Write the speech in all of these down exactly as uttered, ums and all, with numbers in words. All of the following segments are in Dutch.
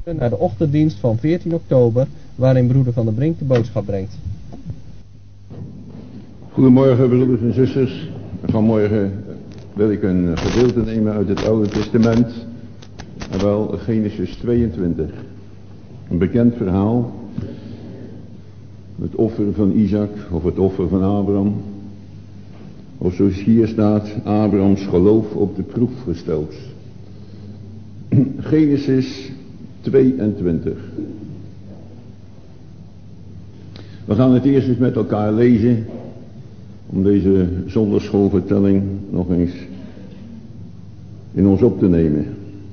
naar de ochtenddienst van veertien oktober, waarin broeder Van der Brink de boodschap brengt. Goedemorgen broeders en zusters. Vanmorgen wil ik een gedeelte nemen uit het Oude Testament, en wel Genesis tweeëntwintig. Een bekend verhaal, het offer van Isaac of het offer van Abraham. Of zoals hier staat, Abrahams geloof op de proef gesteld. Genesis tweeëntwintig. We gaan het eerst eens met elkaar lezen, om deze zonderschoolvertelling nog eens in ons op te nemen.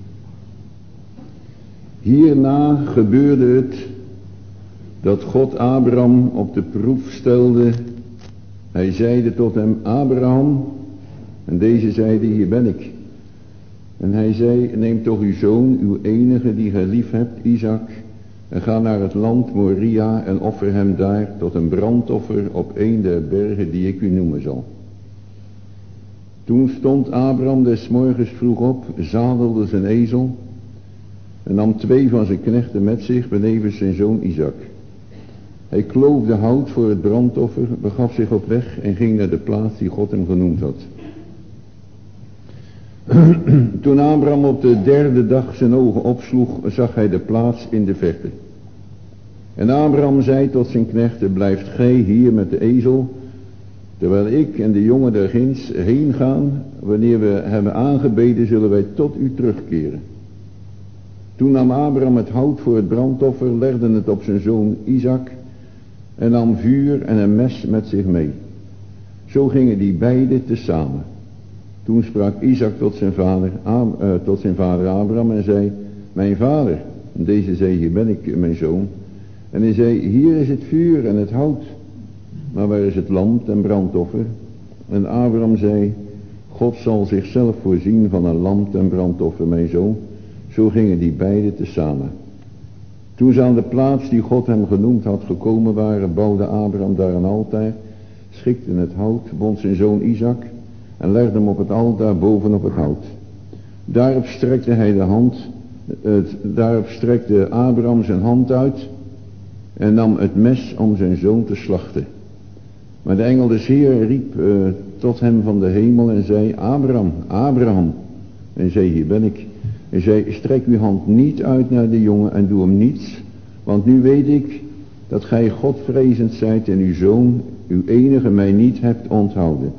Hierna gebeurde het dat God Abraham op de proef stelde. Hij zeide tot hem, Abraham, en deze zeide, hier ben ik. En hij zei, neem toch uw zoon, uw enige die gij lief hebt, Isaac, en ga naar het land Moria en offer hem daar tot een brandoffer op een der bergen die ik u noemen zal. Toen stond Abraham des morgens vroeg op, zadelde zijn ezel en nam twee van zijn knechten met zich benevens zijn zoon Isaac. Hij kloofde hout voor het brandoffer, begaf zich op weg en ging naar de plaats die God hem genoemd had. Toen Abraham op de derde dag zijn ogen opsloeg, zag hij de plaats in de verte. En Abraham zei tot zijn knechten, blijft gij hier met de ezel, terwijl ik en de jongen daar ginds heen gaan. Wanneer we hebben aangebeden, zullen wij tot u terugkeren. Toen nam Abraham het hout voor het brandoffer, legde het op zijn zoon Isaac en nam vuur en een mes met zich mee. Zo gingen die beiden tezamen. Toen sprak Isaac tot zijn vader, Ab, uh, tot zijn vader Abraham en zei, mijn vader. En deze zei, hier ben ik, mijn zoon. En hij zei, hier is het vuur en het hout, maar waar is het lam ten brandoffer? En Abraham zei, God zal zichzelf voorzien van een lam ten brandoffer, mijn zoon. Zo gingen die beiden tezamen. Toen ze aan de plaats die God hem genoemd had gekomen waren, bouwde Abraham daar een altaar, schikte het hout, bond zijn zoon Isaac en legde hem op het altaar bovenop het hout. Daarop strekte hij de hand, het, daarop strekte Abraham zijn hand uit en nam het mes om zijn zoon te slachten. Maar de engel des Heeren riep uh, tot hem van de hemel en zei, Abraham, Abraham. En zei, hier ben ik. En zei, strek uw hand niet uit naar de jongen en doe hem niets, want nu weet ik dat gij Godvrezend zijt en uw zoon, uw enige, mij niet hebt onthouden.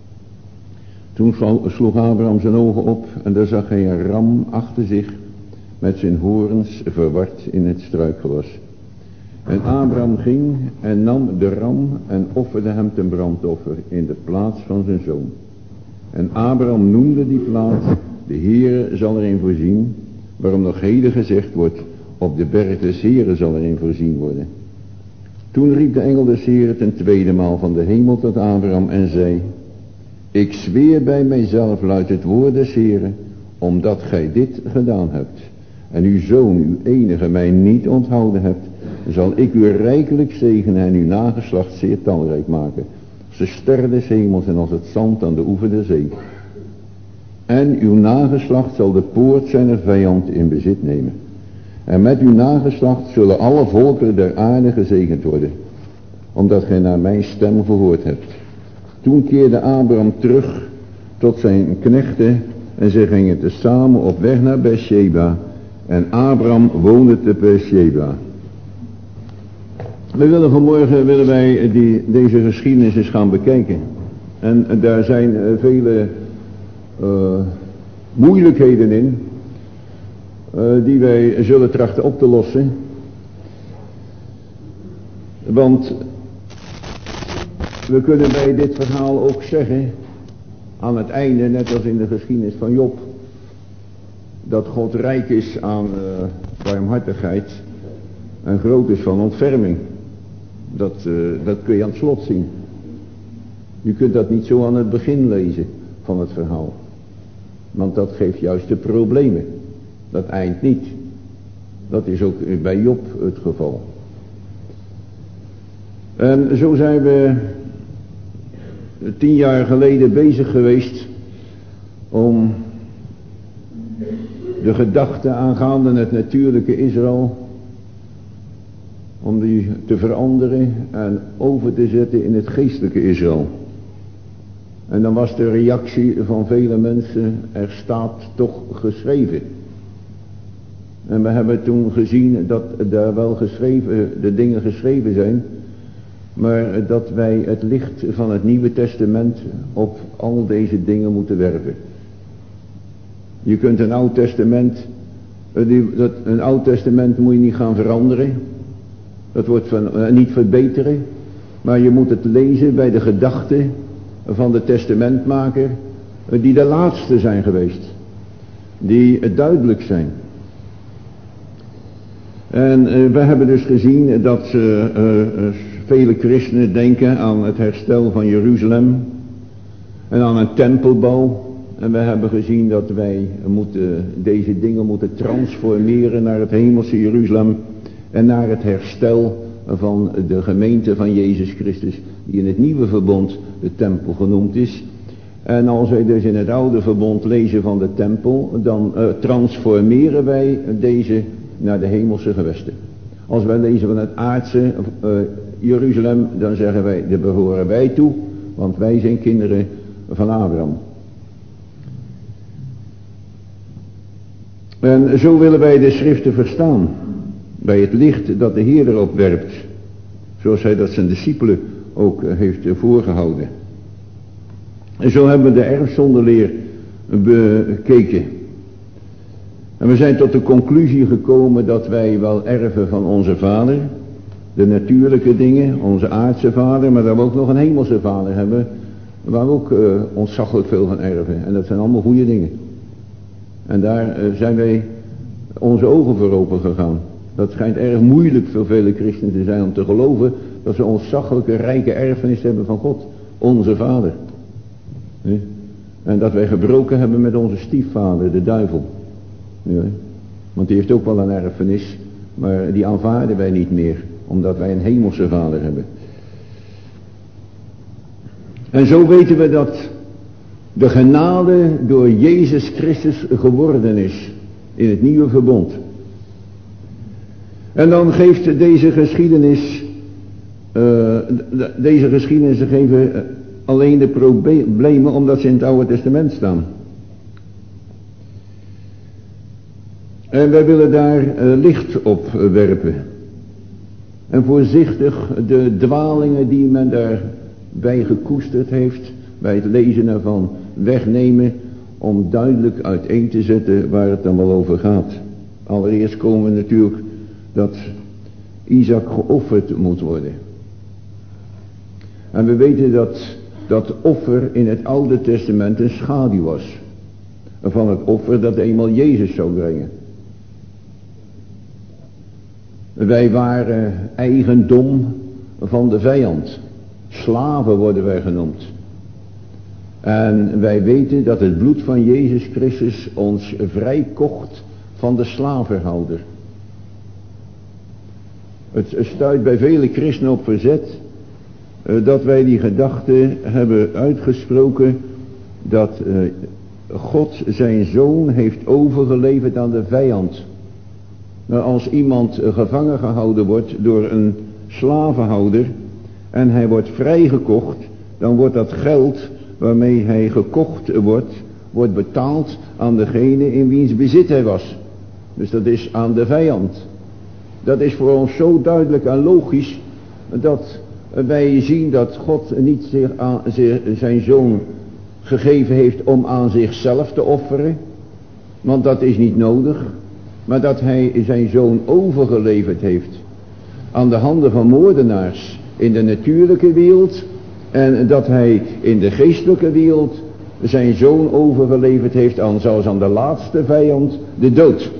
Toen sloeg Abraham zijn ogen op en daar zag hij een ram achter zich met zijn horens verward in het struikgewas. En Abraham ging en nam de ram en offerde hem ten brandoffer in de plaats van zijn zoon. En Abraham noemde die plaats, de Heere zal erin voorzien, waarom nog heden gezegd wordt, op de berg des Heeren zal erin voorzien worden. Toen riep de engel des Heeren ten tweede maal van de hemel tot Abraham en zei, ik zweer bij mijzelf, luidt het woord des Heeren, omdat gij dit gedaan hebt en uw zoon, uw enige, mij niet onthouden hebt, zal ik u rijkelijk zegenen en uw nageslacht zeer talrijk maken, als de sterren des hemels en als het zand aan de oever der zee. En uw nageslacht zal de poort zijner vijand in bezit nemen. En met uw nageslacht zullen alle volkeren der aarde gezegend worden, omdat gij naar mijn stem gehoord hebt. Toen keerde Abraham terug tot zijn knechten en zij gingen tezamen op weg naar Beersheba. En Abraham woonde te Beersheba. We willen vanmorgen willen wij die, deze geschiedenis eens gaan bekijken. En, en daar zijn uh, vele uh, moeilijkheden in, uh, die wij zullen trachten op te lossen. Want we kunnen bij dit verhaal ook zeggen, aan het einde, net als in de geschiedenis van Job, dat God rijk is aan uh, barmhartigheid en groot is van ontferming. Dat, uh, dat kun je aan het slot zien. Je kunt dat niet zo aan het begin lezen van het verhaal. Want dat geeft juist de problemen. Dat eind niet. Dat is ook bij Job het geval. En zo zijn we tien jaar geleden bezig geweest om de gedachte aangaande het natuurlijke Israël, om die te veranderen en over te zetten in het geestelijke Israël. En dan was de reactie van vele mensen, er staat toch geschreven. En we hebben toen gezien dat daar wel geschreven, de dingen geschreven zijn, maar dat wij het licht van het Nieuwe Testament op al deze dingen moeten werpen. Je kunt een Oud Testament, een Oud Testament moet je niet gaan veranderen. Dat wordt van, uh, niet verbeteren. Maar je moet het lezen bij de gedachten van de testamentmaker, uh, die de laatste zijn geweest. Die uh, duidelijk zijn. En uh, we hebben dus gezien dat uh, uh, vele christenen denken aan het herstel van Jeruzalem. En aan een tempelbouw. En we hebben gezien dat wij moeten, deze dingen moeten transformeren naar het hemelse Jeruzalem. En naar het herstel van de gemeente van Jezus Christus, die in het nieuwe verbond de tempel genoemd is. En als wij dus in het oude verbond lezen van de tempel, dan uh, transformeren wij deze naar de hemelse gewesten. Als wij lezen van het aardse uh, Jeruzalem, dan zeggen wij, daar behoren wij toe, want wij zijn kinderen van Abraham. En zo willen wij de schriften verstaan. Bij het licht dat de Heer erop werpt. Zoals hij dat zijn discipelen ook heeft voorgehouden. En zo hebben we de erfzondeleer bekeken. En we zijn tot de conclusie gekomen dat wij wel erven van onze vader. De natuurlijke dingen, onze aardse vader. Maar dat we ook nog een hemelse vader hebben. Waar we ook uh, ontzaglijk veel van erven. En dat zijn allemaal goede dingen. En daar uh, zijn wij onze ogen voor open gegaan. Dat schijnt erg moeilijk voor vele christenen te zijn om te geloven dat ze ontzaglijke rijke erfenis hebben van God, onze vader. Nee? En dat wij gebroken hebben met onze stiefvader, de duivel. Nee? Want die heeft ook wel een erfenis, maar die aanvaarden wij niet meer, omdat wij een hemelse vader hebben. En zo weten we dat de genade door Jezus Christus geworden is in het nieuwe verbond. En dan geeft deze geschiedenis, uh, deze geschiedenis geven alleen de problemen omdat ze in het Oude Testament staan. En wij willen daar uh, licht op werpen. En voorzichtig de dwalingen die men daarbij gekoesterd heeft, bij het lezen ervan wegnemen, om duidelijk uiteen te zetten waar het dan wel over gaat. Allereerst komen we natuurlijk dat Isaac geofferd moet worden. En we weten dat dat offer in het Oude Testament een schaduw was. Van het offer dat eenmaal Jezus zou brengen. Wij waren eigendom van de vijand. Slaven worden wij genoemd. En wij weten dat het bloed van Jezus Christus ons vrijkocht van de slavenhouder. Het stuit bij vele christenen op verzet, uh, dat wij die gedachte hebben uitgesproken dat uh, God zijn zoon heeft overgeleverd aan de vijand. Nou, als iemand uh, gevangen gehouden wordt door een slavenhouder en hij wordt vrijgekocht, dan wordt dat geld waarmee hij gekocht wordt, wordt betaald aan degene in wiens bezit hij was. Dus dat is aan de vijand. Dat is voor ons zo duidelijk en logisch dat wij zien dat God niet zich aan, zijn zoon gegeven heeft om aan zichzelf te offeren. Want dat is niet nodig. Maar dat hij zijn zoon overgeleverd heeft aan de handen van moordenaars in de natuurlijke wereld. En dat hij in de geestelijke wereld zijn zoon overgeleverd heeft aan, zelfs aan de laatste vijand, de dood.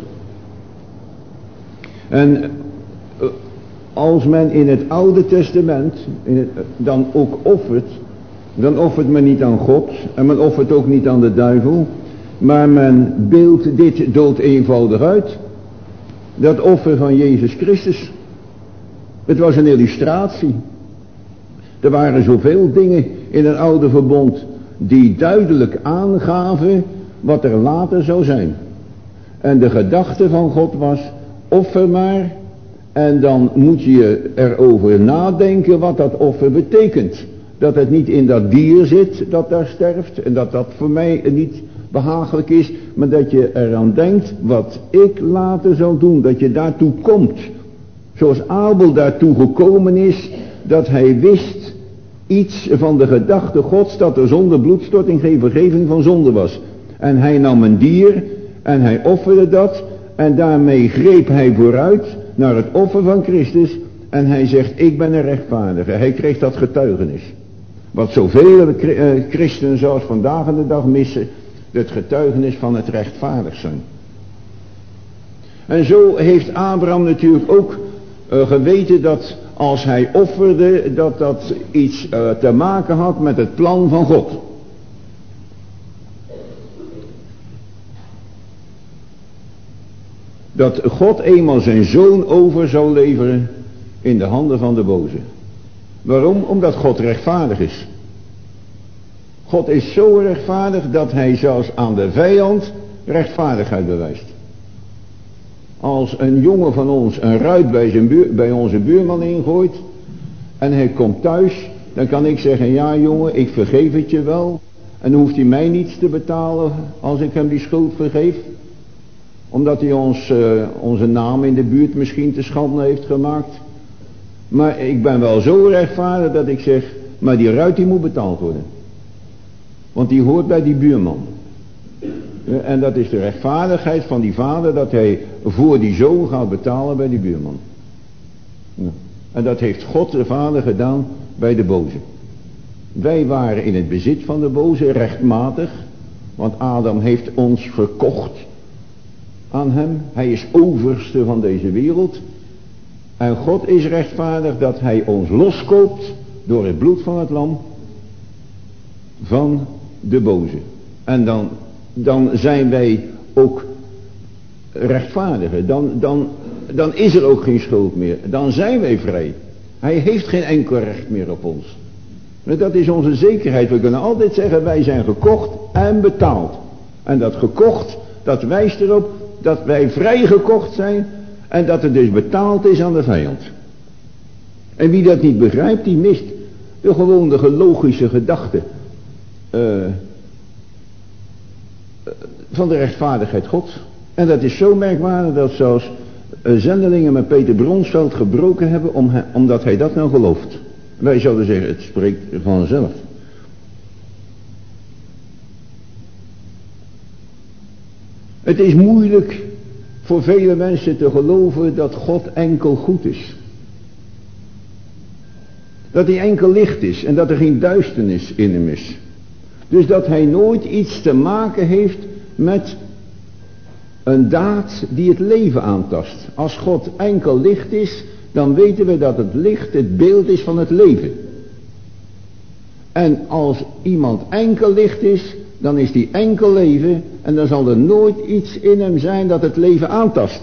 En als men in het Oude Testament in het, dan ook offert, dan offert men niet aan God en men offert ook niet aan de duivel, maar men beeldt dit dood eenvoudig uit. Dat offer van Jezus Christus. Het was een illustratie. Er waren zoveel dingen in het oude verbond die duidelijk aangaven wat er later zou zijn. En de gedachte van God was, offer maar. En dan moet je erover nadenken wat dat offer betekent. Dat het niet in dat dier zit dat daar sterft. En dat dat voor mij niet behagelijk is. Maar dat je eraan denkt wat ik later zou doen. Dat je daartoe komt. Zoals Abel daartoe gekomen is. Dat hij wist iets van de gedachte Gods. Dat er zonder bloedstorting geen vergeving van zonde was. En hij nam een dier. En hij offerde dat. En daarmee greep hij vooruit naar het offer van Christus. En hij zegt, ik ben een rechtvaardige. Hij kreeg dat getuigenis. Wat zoveel uh, christenen zoals vandaag aan de dag missen. Het getuigenis van het rechtvaardig zijn. En zo heeft Abraham natuurlijk ook uh, geweten dat als hij offerde. Dat dat iets uh, te maken had met het plan van God. Dat God eenmaal zijn zoon over zou leveren in de handen van de boze. Waarom? Omdat God rechtvaardig is. God is zo rechtvaardig dat hij zelfs aan de vijand rechtvaardigheid bewijst. Als een jongen van ons een ruit bij, zijn buur, bij onze buurman ingooit en hij komt thuis, dan kan ik zeggen, ja jongen, ik vergeef het je wel. En dan hoeft hij mij niets te betalen als ik hem die schuld vergeef. Omdat hij ons, uh, onze naam in de buurt misschien te schande heeft gemaakt. Maar ik ben wel zo rechtvaardig dat ik zeg, maar die ruit die moet betaald worden. Want die hoort bij die buurman. Ja, en dat is de rechtvaardigheid van die vader dat hij voor die zoon gaat betalen bij die buurman. Ja. En dat heeft God de vader gedaan bij de boze. Wij waren in het bezit van de boze rechtmatig. Want Adam heeft ons verkocht aan hem. Hij is overste van deze wereld. En God is rechtvaardig dat hij ons loskoopt door het bloed van het lam van de boze. En dan, dan zijn wij ook rechtvaardiger. Dan, dan, dan is er ook geen schuld meer. Dan zijn wij vrij. Hij heeft geen enkel recht meer op ons. Dat is onze zekerheid. We kunnen altijd zeggen wij zijn gekocht en betaald. En dat gekocht, dat wijst erop dat wij vrijgekocht zijn en dat het dus betaald is aan de vijand. En wie dat niet begrijpt, die mist de gewone logische gedachte uh, van de rechtvaardigheid Gods. En dat is zo merkwaardig dat zelfs uh, zendelingen met Peter Bronsveld gebroken hebben om hij, omdat hij dat nou gelooft. Wij zouden zeggen, het spreekt vanzelf. Het is moeilijk voor vele mensen te geloven dat God enkel goed is. Dat hij enkel licht is en dat er geen duisternis in hem is. Dus dat hij nooit iets te maken heeft met een daad die het leven aantast. Als God enkel licht is, dan weten we dat het licht het beeld is van het leven. En als iemand enkel licht is, dan is die enkel leven en dan zal er nooit iets in hem zijn dat het leven aantast.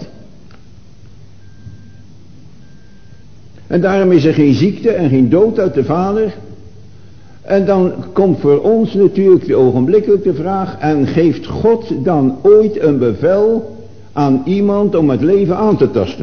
En daarom is er geen ziekte en geen dood uit de Vader. En dan komt voor ons natuurlijk de ogenblikkelijke vraag, en geeft God dan ooit een bevel aan iemand om het leven aan te tasten?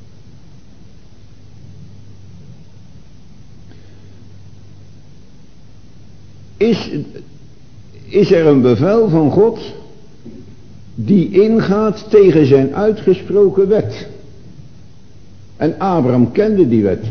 Is, is er een bevel van God die ingaat tegen zijn uitgesproken wet? En Abraham kende die wet.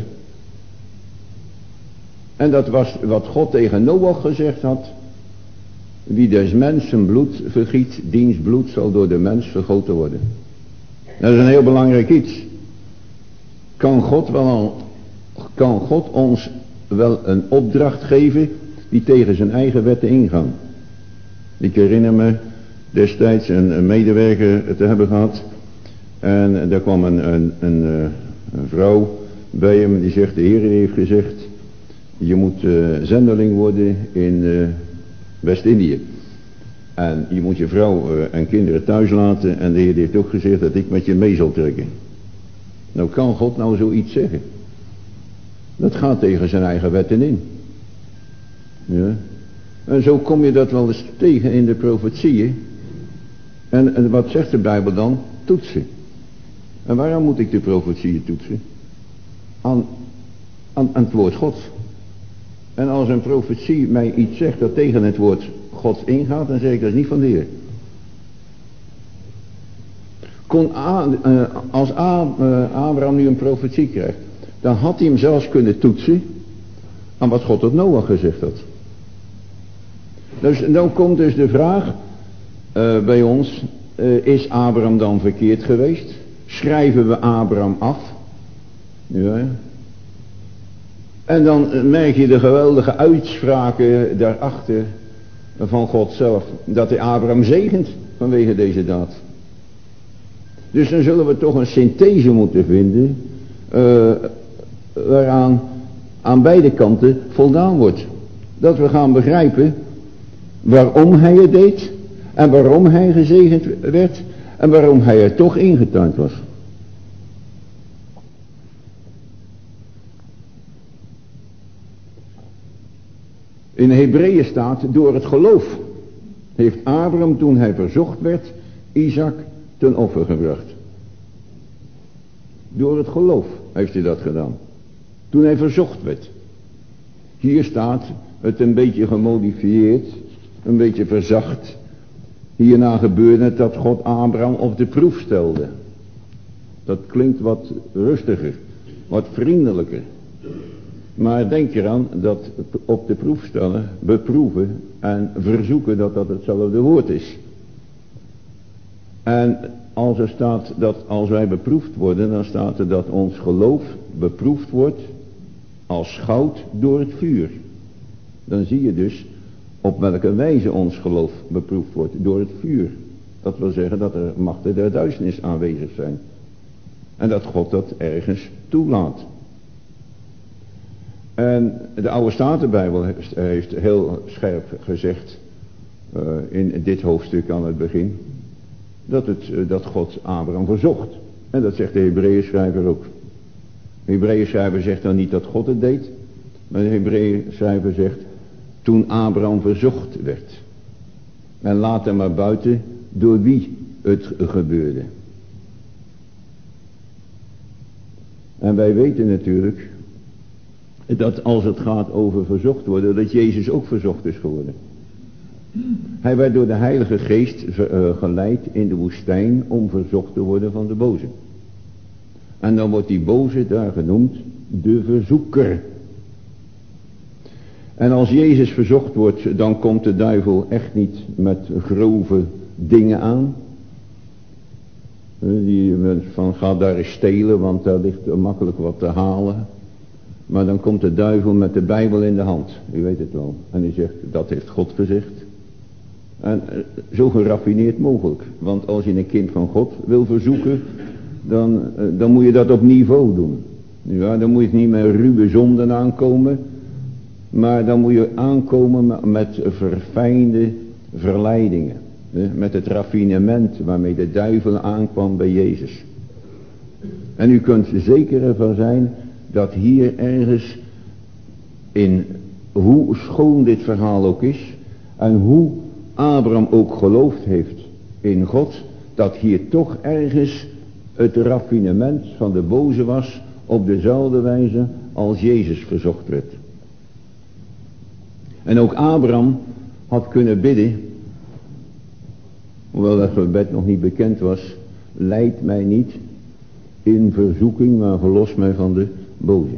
En dat was wat God tegen Noach gezegd had. Wie des mensen bloed vergiet, diens bloed zal door de mens vergoten worden. Dat is een heel belangrijk iets. Kan God, wel, kan God ons wel een opdracht geven die tegen zijn eigen wetten ingaan? Ik herinner me destijds een, een medewerker te hebben gehad. En daar kwam een, een, een, een vrouw bij hem die zegt, de Heer heeft gezegd, je moet uh, zendeling worden in uh, West-Indië. En je moet je vrouw uh, en kinderen thuis laten. En de Heer heeft ook gezegd dat ik met je mee zal trekken. Nou, kan God nou zoiets zeggen? Dat gaat tegen zijn eigen wetten in. Ja. En zo kom je dat wel eens tegen in de profetieën. En, en wat zegt de Bijbel dan? Toetsen. En waarom moet ik de profetieën toetsen? Aan, aan, aan het woord Gods. En als een profetie mij iets zegt dat tegen het woord Gods ingaat, dan zeg ik dat is niet van de Heer. Kon A, uh, als A, uh, Abraham nu een profetie krijgt, dan had hij hem zelfs kunnen toetsen aan wat God tot Noach gezegd had. Dus dan komt dus de vraag uh, bij ons, uh, is Abraham dan verkeerd geweest? Schrijven we Abraham af? Ja. En dan merk je de geweldige uitspraken daarachter van God zelf, dat hij Abraham zegent vanwege deze daad. Dus dan zullen we toch een synthese moeten vinden, uh, waaraan aan beide kanten voldaan wordt. Dat we gaan begrijpen waarom hij het deed en waarom hij gezegend werd en waarom hij er toch ingetuind was. In Hebreeën staat, door het geloof heeft Abraham, toen hij verzocht werd, Isaac ten offer gebracht. Door het geloof heeft hij dat gedaan. Toen hij verzocht werd. Hier staat het een beetje gemodifieerd, een beetje verzacht. Hierna gebeurde het dat God Abraham op de proef stelde. Dat klinkt wat rustiger, wat vriendelijker. Maar denk eraan dat op de proef stellen, beproeven en verzoeken dat dat hetzelfde woord is. En als er staat dat als wij beproefd worden, dan staat er dat ons geloof beproefd wordt als goud door het vuur. Dan zie je dus op welke wijze ons geloof beproefd wordt door het vuur. Dat wil zeggen dat er machten der duisternis aanwezig zijn. En dat God dat ergens toelaat. En de oude Statenbijbel heeft heel scherp gezegd, uh, in dit hoofdstuk aan het begin, dat, het, uh, dat God Abraham verzocht. En dat zegt de Hebreeën schrijver ook. De Hebreeën schrijver zegt dan niet dat God het deed, maar de Hebreeën schrijver zegt, toen Abraham verzocht werd. En laat hem maar buiten door wie het gebeurde. En wij weten natuurlijk dat als het gaat over verzocht worden, dat Jezus ook verzocht is geworden. Hij werd door de Heilige Geest geleid in de woestijn om verzocht te worden van de boze. En dan wordt die boze daar genoemd de verzoeker. En als Jezus verzocht wordt, dan komt de duivel echt niet met grove dingen aan. Die van ga daar eens stelen, want daar ligt makkelijk wat te halen. Maar dan komt de duivel met de Bijbel in de hand. U weet het wel. En die zegt, dat heeft God gezegd. En zo geraffineerd mogelijk. Want als je een kind van God wil verzoeken, dan, dan moet je dat op niveau doen. Ja, dan moet je niet met ruwe zonden aankomen. Maar dan moet je aankomen met verfijnde verleidingen. Met het raffinement waarmee de duivel aankwam bij Jezus. En u kunt zeker ervan zijn dat hier ergens in hoe schoon dit verhaal ook is en hoe Abraham ook geloofd heeft in God, dat hier toch ergens het raffinement van de boze was op dezelfde wijze als Jezus verzocht werd. En ook Abraham had kunnen bidden, hoewel dat gebed nog niet bekend was, leid mij niet in verzoeking, maar verlos mij van de boze.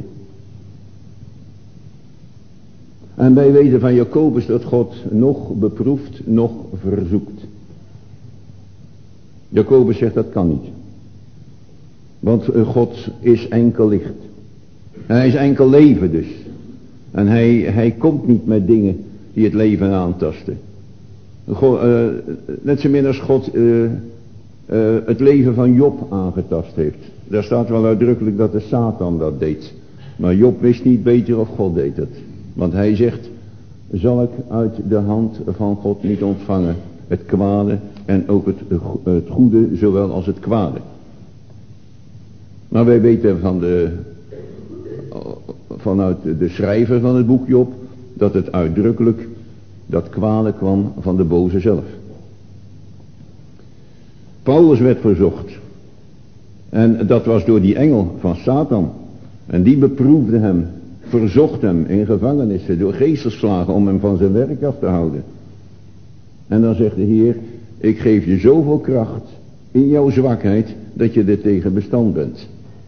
En wij weten van Jacobus dat God nog beproeft, nog verzoekt. Jacobus zegt dat kan niet. Want God is enkel licht. En hij is enkel leven dus. En hij, hij komt niet met dingen die het leven aantasten. God, uh, net zo min als God uh, uh, het leven van Job aangetast heeft. Daar staat wel uitdrukkelijk dat de Satan dat deed. Maar Job wist niet beter of God deed het. Want hij zegt, zal ik uit de hand van God niet ontvangen het kwade en ook het, het goede zowel als het kwade. Maar wij weten van de, vanuit de schrijver van het boek Job dat het uitdrukkelijk dat kwade kwam van de boze zelf. Paulus werd verzocht. En dat was door die engel van Satan. En die beproefde hem, verzocht hem in gevangenissen door geestesslagen om hem van zijn werk af te houden. En dan zegt de Heer, ik geef je zoveel kracht in jouw zwakheid dat je er tegen bestand bent.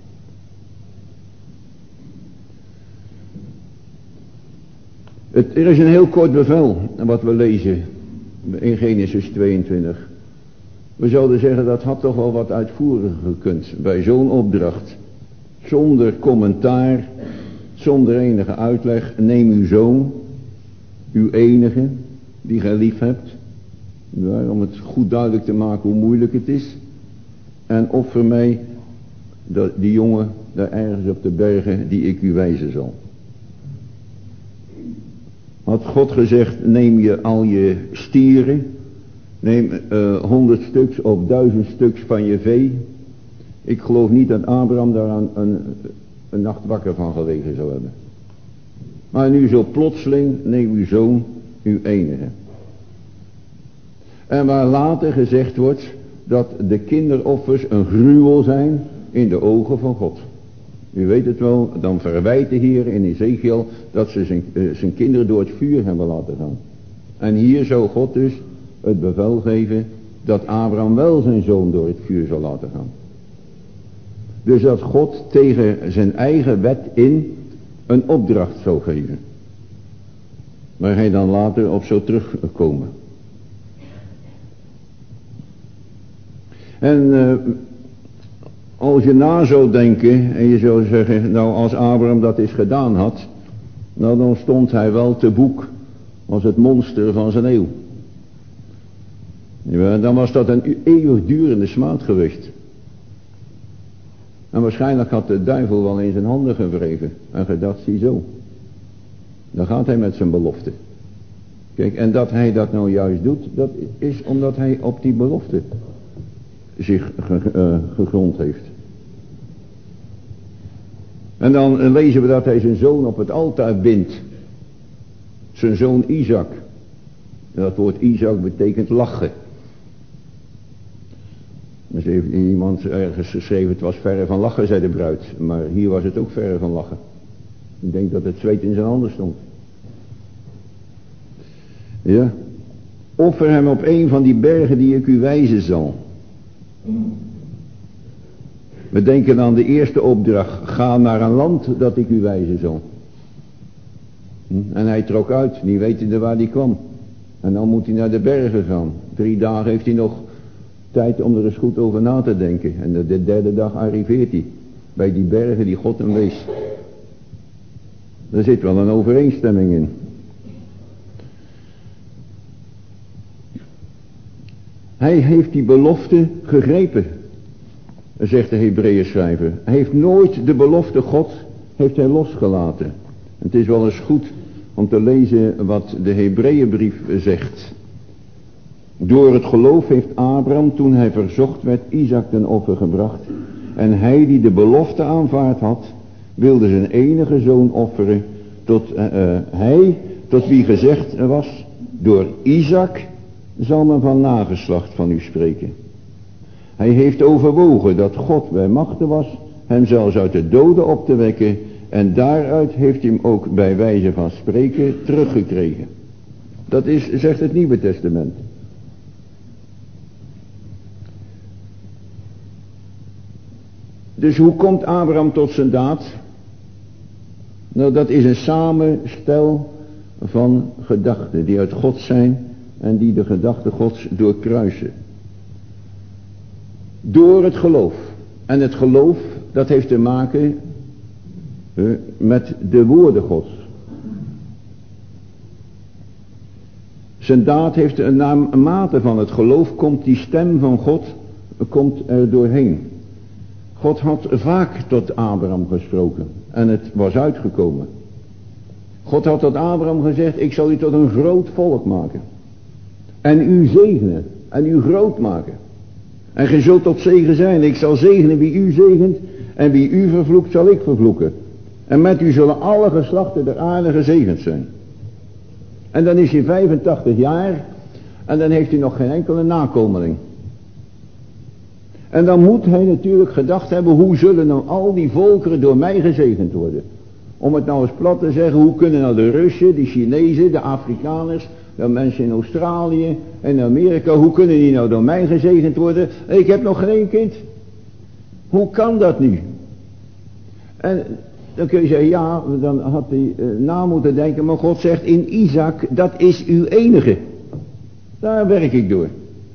Het, er is een heel kort bevel wat we lezen in Genesis tweeëntwintig. We zouden zeggen dat had toch wel wat uitvoeriger gekund bij zo'n opdracht. Zonder commentaar, zonder enige uitleg, neem uw zoon, uw enige, die gij lief hebt. Ja, om het goed duidelijk te maken hoe moeilijk het is. En offer mij de, die jongen daar ergens op de bergen die ik u wijzen zal. Had God gezegd, neem je al je stieren, neem honderd uh, stuks of duizend stuks van je vee. Ik geloof niet dat Abraham daar een, een, een nacht wakker van gelegen zou hebben. Maar nu zo plotseling, neem uw zoon, uw enige. En waar later gezegd wordt dat de kinderoffers een gruwel zijn in de ogen van God. U weet het wel, dan verwijt de Heer in Ezekiel dat ze zijn, uh, zijn kinderen door het vuur hebben laten gaan. En hier zou God dus het bevel geven dat Abraham wel zijn zoon door het vuur zal laten gaan. Dus dat God tegen zijn eigen wet in een opdracht zou geven. Waar hij dan later op zou terugkomen. En uh, als je na zou denken en je zou zeggen, nou als Abraham dat eens gedaan had, nou dan stond hij wel te boek als het monster van zijn eeuw. Ja, dan was dat een eeuwigdurende smaad geweest. En waarschijnlijk had de duivel wel in zijn handen gewreven en gedacht, ziezo, dan gaat hij met zijn belofte. Kijk, en dat hij dat nou juist doet, dat is omdat hij op die belofte zich ge, uh, gegrond heeft. En dan lezen we dat hij zijn zoon op het altaar bindt. Zijn zoon Isaac. En dat woord Isaac betekent lachen. Dus heeft iemand ergens geschreven, het was verre van lachen, zei de bruid. Maar hier was het ook verre van lachen. Ik denk dat het zweet in zijn handen stond. Ja. Offer hem op een van die bergen die ik u wijzen zal. We denken aan de eerste opdracht. Ga naar een land dat ik u wijzen zal. En hij trok uit, niet wetende waar hij kwam. En dan moet hij naar de bergen gaan. Drie dagen heeft hij nog tijd om er eens goed over na te denken. En de, de derde dag arriveert hij. Bij die bergen die God hem wees. Er zit wel een overeenstemming in. Hij heeft die belofte gegrepen, zegt de Hebreeën schrijver. Hij heeft nooit de belofte God heeft hij losgelaten. Het is wel eens goed om te lezen wat de Hebreeënbrief zegt. Door het geloof heeft Abraham, toen hij verzocht werd, Isaac ten offer gebracht. En hij die de belofte aanvaard had, wilde zijn enige zoon offeren. Tot uh, uh, hij, tot wie gezegd was, door Isaac zal men van nageslacht van u spreken. Hij heeft overwogen dat God bij machte was hem zelfs uit de doden op te wekken. En daaruit heeft hij hem ook bij wijze van spreken teruggekregen. Dat is, zegt het Nieuwe Testament. Dus hoe komt Abraham tot zijn daad? Nou, dat is een samenstel van gedachten die uit God zijn en die de gedachten Gods doorkruisen. Door het geloof. En het geloof, dat heeft te maken uh, met de woorden Gods. Zijn daad heeft een, naam, een mate van het geloof, komt die stem van God, komt er doorheen. God had vaak tot Abraham gesproken en het was uitgekomen. God had tot Abraham gezegd, ik zal u tot een groot volk maken. En u zegenen en u groot maken. En gij zult tot zegen zijn. Ik zal zegenen wie u zegent en wie u vervloekt zal ik vervloeken. En met u zullen alle geslachten der aarde gezegend zijn. En dan is hij vijfentachtig jaar en dan heeft hij nog geen enkele nakomeling. En dan moet hij natuurlijk gedacht hebben, hoe zullen nou al die volkeren door mij gezegend worden? Om het nou eens plat te zeggen, hoe kunnen nou de Russen, de Chinezen, de Afrikaners, de mensen in Australië en Amerika, hoe kunnen die nou door mij gezegend worden? Ik heb nog geen één kind. Hoe kan dat nu? En dan kun je zeggen, ja, dan had hij uh, na moeten denken, maar God zegt in Isaac, dat is uw enige. Daar werk ik door.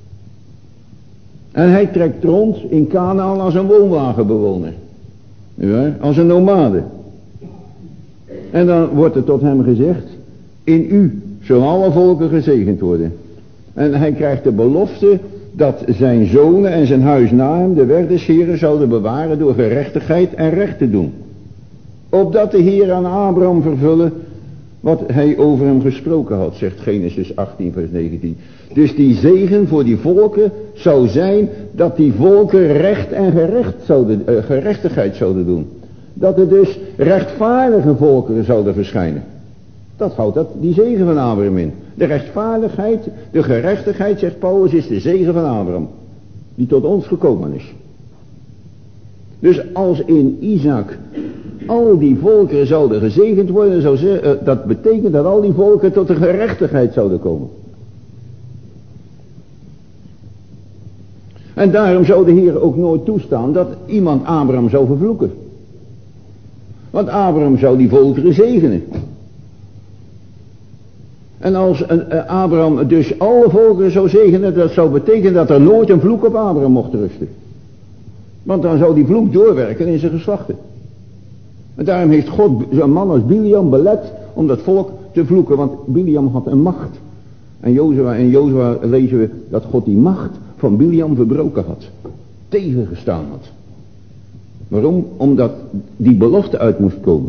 En hij trekt rond in Kanaan als een woonwagenbewoner. Ja, als een nomade. En dan wordt er tot hem gezegd, in u zullen alle volken gezegend worden. En hij krijgt de belofte dat zijn zonen en zijn huis na hem de weg des Heren zouden bewaren door gerechtigheid en recht te doen. Opdat de Heer aan Abraham vervullen wat hij over hem gesproken had, zegt Genesis achttien vers negentien. Dus die zegen voor die volken zou zijn dat die volken recht en gerecht zouden, uh, gerechtigheid zouden doen. Dat er dus rechtvaardige volkeren zouden verschijnen. Dat houdt dat, die zegen van Abraham in. De rechtvaardigheid, de gerechtigheid, zegt Paulus, is de zegen van Abraham. Die tot ons gekomen is. Dus als in Isaac al die volkeren zouden gezegend worden, zou ze, uh, dat betekent dat al die volkeren tot de gerechtigheid zouden komen. En daarom zou de Heer ook nooit toestaan dat iemand Abraham zou vervloeken. Want Abraham zou die volkeren zegenen. En als uh, Abraham dus alle volkeren zou zegenen, dat zou betekenen dat er nooit een vloek op Abraham mocht rusten. Want dan zou die vloek doorwerken in zijn geslachten. En daarom heeft God zo'n man als Biliam belet om dat volk te vloeken. Want Biliam had een macht. En Jozua, en Jozua lezen we dat God die macht van Biliam verbroken had. Tegengestaan had. Waarom? Omdat die belofte uit moest komen.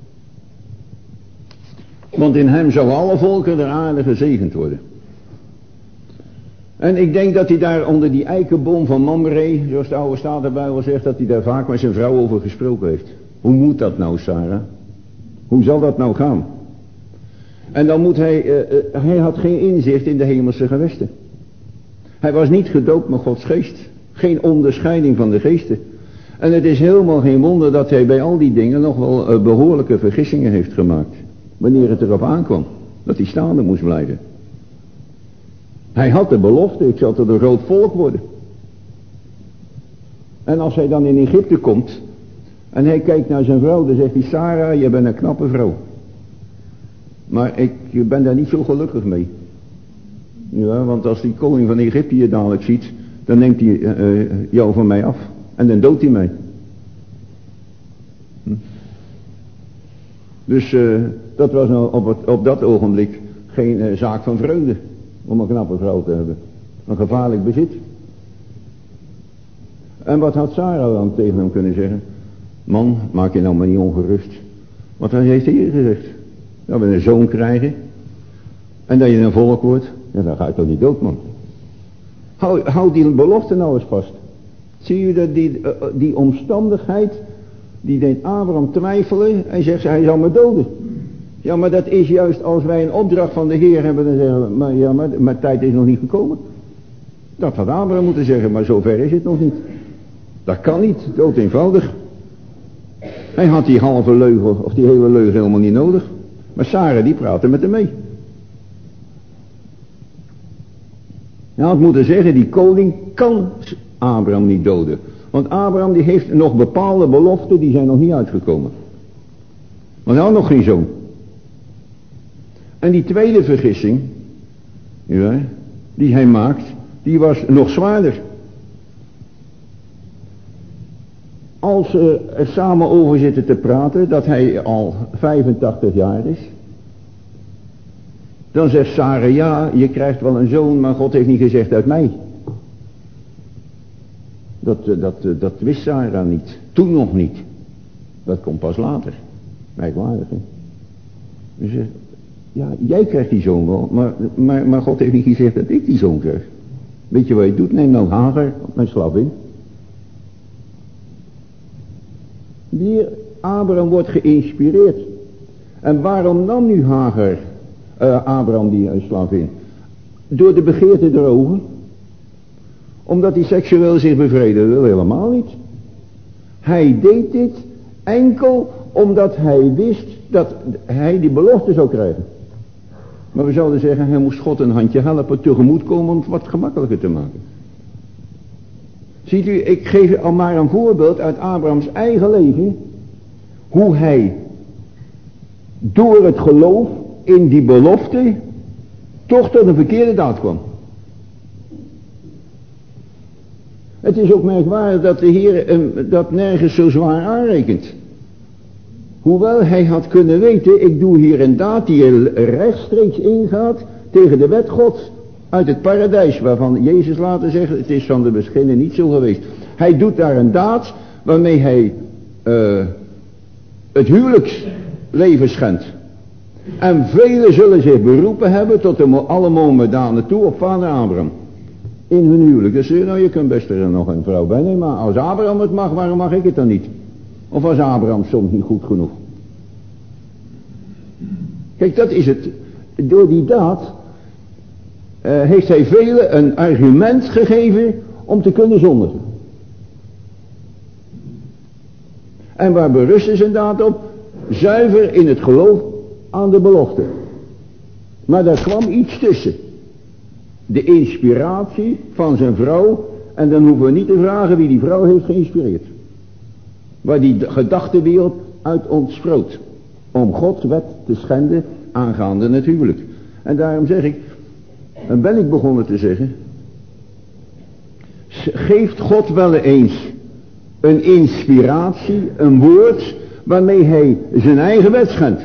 Want in hem zouden alle volken der aarde gezegend worden. En ik denk dat hij daar onder die eikenboom van Mamre, zoals de oude Statenbijbel zegt, dat hij daar vaak met zijn vrouw over gesproken heeft. Hoe moet dat nou, Sarah? Hoe zal dat nou gaan? En dan moet hij, uh, uh, hij had geen inzicht in de hemelse gewesten. Hij was niet gedoopt met Gods geest. Geen onderscheiding van de geesten. En het is helemaal geen wonder dat hij bij al die dingen nog wel uh, behoorlijke vergissingen heeft gemaakt. Wanneer het erop aankwam. Dat hij staande moest blijven. Hij had de belofte, ik zal tot een groot volk worden. En als hij dan in Egypte komt en hij kijkt naar zijn vrouw, dan zegt hij, Sarah, je bent een knappe vrouw. Maar ik ben daar niet zo gelukkig mee. Ja, want als die koning van Egypte je dadelijk ziet, dan neemt hij uh, uh, jou van mij af. En dan doodt hij mij. Hm. Dus uh, dat was nou op, het, op dat ogenblik geen uh, zaak van vreugde. Om een knappe vrouw te hebben. Een gevaarlijk bezit. En wat had Sarah dan tegen hem kunnen zeggen? Man, maak je nou maar niet ongerust. Wat heeft hij hier gezegd? Dat we een zoon krijgen. En dat je een volk wordt. Ja, dan ga je toch niet dood, man. Hou, hou die belofte nou eens vast. Zie je dat die, uh, die omstandigheid, die deed Abraham twijfelen. Hij zegt, hij zal me doden. Ja, maar dat is juist als wij een opdracht van de Heer hebben, dan zeggen we, maar ja, maar mijn tijd is nog niet gekomen. Dat had Abraham moeten zeggen, maar zover is het nog niet. Dat kan niet, dood eenvoudig. Hij had die halve leugen, of die hele leugen helemaal niet nodig. Maar Sarah, die praatte met hem mee. Hij had moeten zeggen, die koning kan Abraham niet doden. Want Abraham die heeft nog bepaalde beloften, die zijn nog niet uitgekomen. Want hij had nog geen zoon. En die tweede vergissing, ja, die hij maakt, die was nog zwaarder. Als ze er samen over zitten te praten, dat hij al vijfentachtig jaar is, dan zegt Sarah, ja, je krijgt wel een zoon, maar God heeft niet gezegd uit mij. Dat, dat, dat wist Sarah niet. Toen nog niet. Dat komt pas later. Merkwaardig, hè? Dus ja, jij krijgt die zoon wel, maar, maar, maar God heeft niet gezegd dat ik die zoon krijg. Weet je wat je doet? Neem nou Hagar, mijn slavin. Hier, Abraham wordt geïnspireerd. En waarom nam nu Hagar, uh, Abraham die uh, slavin? Door de begeerte der ogen. omdat hij seksueel zich bevredigen wil, helemaal niet. Hij deed dit enkel omdat hij wist dat hij die belofte zou krijgen. Maar we zouden zeggen, hij moest God een handje helpen tegemoet komen om het wat gemakkelijker te maken. Ziet u, ik geef u al maar een voorbeeld uit Abrahams eigen leven. Hoe hij door het geloof in die belofte toch tot een verkeerde daad kwam. Het is ook merkwaardig dat de Heer hem dat nergens zo zwaar aanrekent. Hoewel hij had kunnen weten, ik doe hier een daad die rechtstreeks ingaat tegen de wet Gods uit het paradijs, waarvan Jezus later zegt, het is van de beginnen niet zo geweest. Hij doet daar een daad waarmee hij uh, het huwelijksleven schendt. En velen zullen zich beroepen hebben tot de alle Mohammedanen toe op vader Abraham. In hun huwelijk. Dus nou, je kunt best er nog een vrouw bij nemen, maar als Abraham het mag, waarom mag ik het dan niet? Of was Abraham soms niet goed genoeg? Kijk, dat is het. Door die daad uh, heeft hij velen een argument gegeven om te kunnen zondigen. En waar berustte zijn daad op? Zuiver in het geloof aan de belofte. Maar daar kwam iets tussen. De inspiratie van zijn vrouw. En dan hoeven we niet te vragen wie die vrouw heeft geïnspireerd. Waar die gedachtenwereld uit ontsproot. Om Gods wet te schenden aangaande het huwelijk. En daarom zeg ik, en ben ik begonnen te zeggen. Geeft God wel eens een inspiratie, een woord, waarmee hij zijn eigen wet schendt.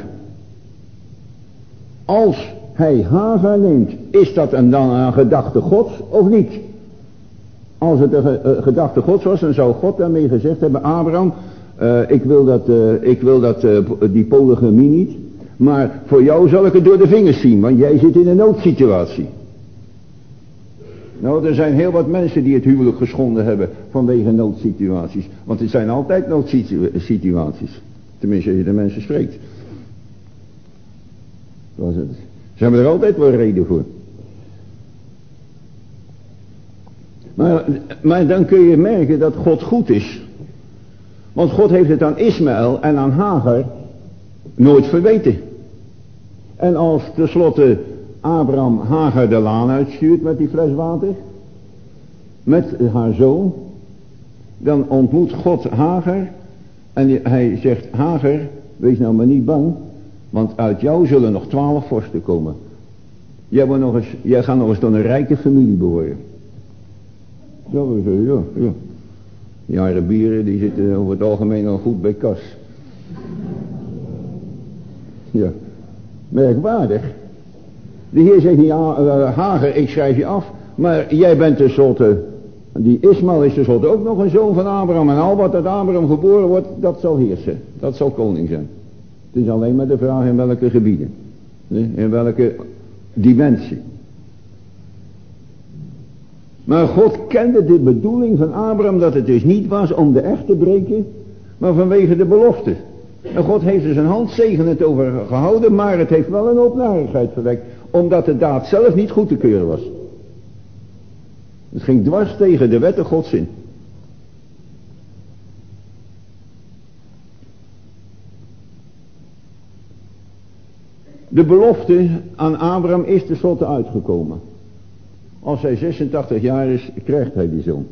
Als hij Hagar neemt, is dat een, dan een gedachte Gods of niet? Als het een uh, gedachte Gods was, dan zou God daarmee gezegd hebben, Abraham, uh, ik wil dat, uh, ik wil dat uh, die polygamie niet, maar voor jou zal ik het door de vingers zien, want jij zit in een noodsituatie. Nou, er zijn heel wat mensen die het huwelijk geschonden hebben vanwege noodsituaties. Want het zijn altijd noodsituaties. Tenminste, als je de mensen spreekt. Ze hebben er altijd wel reden voor. Maar, maar dan kun je merken dat God goed is. Want God heeft het aan Ismaël en aan Hagar nooit verweten. En als tenslotte Abraham Hagar de laan uitstuurt met die fles water, met haar zoon, dan ontmoet God Hagar en hij zegt, Hagar, wees nou maar niet bang, want uit jou zullen nog twaalf vorsten komen. Jij, wordt nog eens, jij gaat nog eens tot een rijke familie behoren. Zo, we zeggen, ja, ja. Die Arabieren, die zitten over het algemeen al goed bij kas. Ja, merkwaardig. De Heer zegt niet, uh, Hagar, ik schrijf je af, maar jij bent tenslotte, die Ismaël is tenslotte ook nog een zoon van Abraham, en al wat uit Abraham geboren wordt, dat zal heersen, dat zal koning zijn. Het is alleen maar de vraag in welke gebieden, in welke dimensie. Maar God kende de bedoeling van Abraham dat het dus niet was om de echt te breken, maar vanwege de belofte. En God heeft er zijn handzegenend over gehouden, maar het heeft wel een opnarigheid verwekt, omdat de daad zelf niet goed te keuren was. Het ging dwars tegen de wetten Gods in. De belofte aan Abraham is tenslotte uitgekomen. Als hij zesentachtig jaar is, krijgt hij die zoon.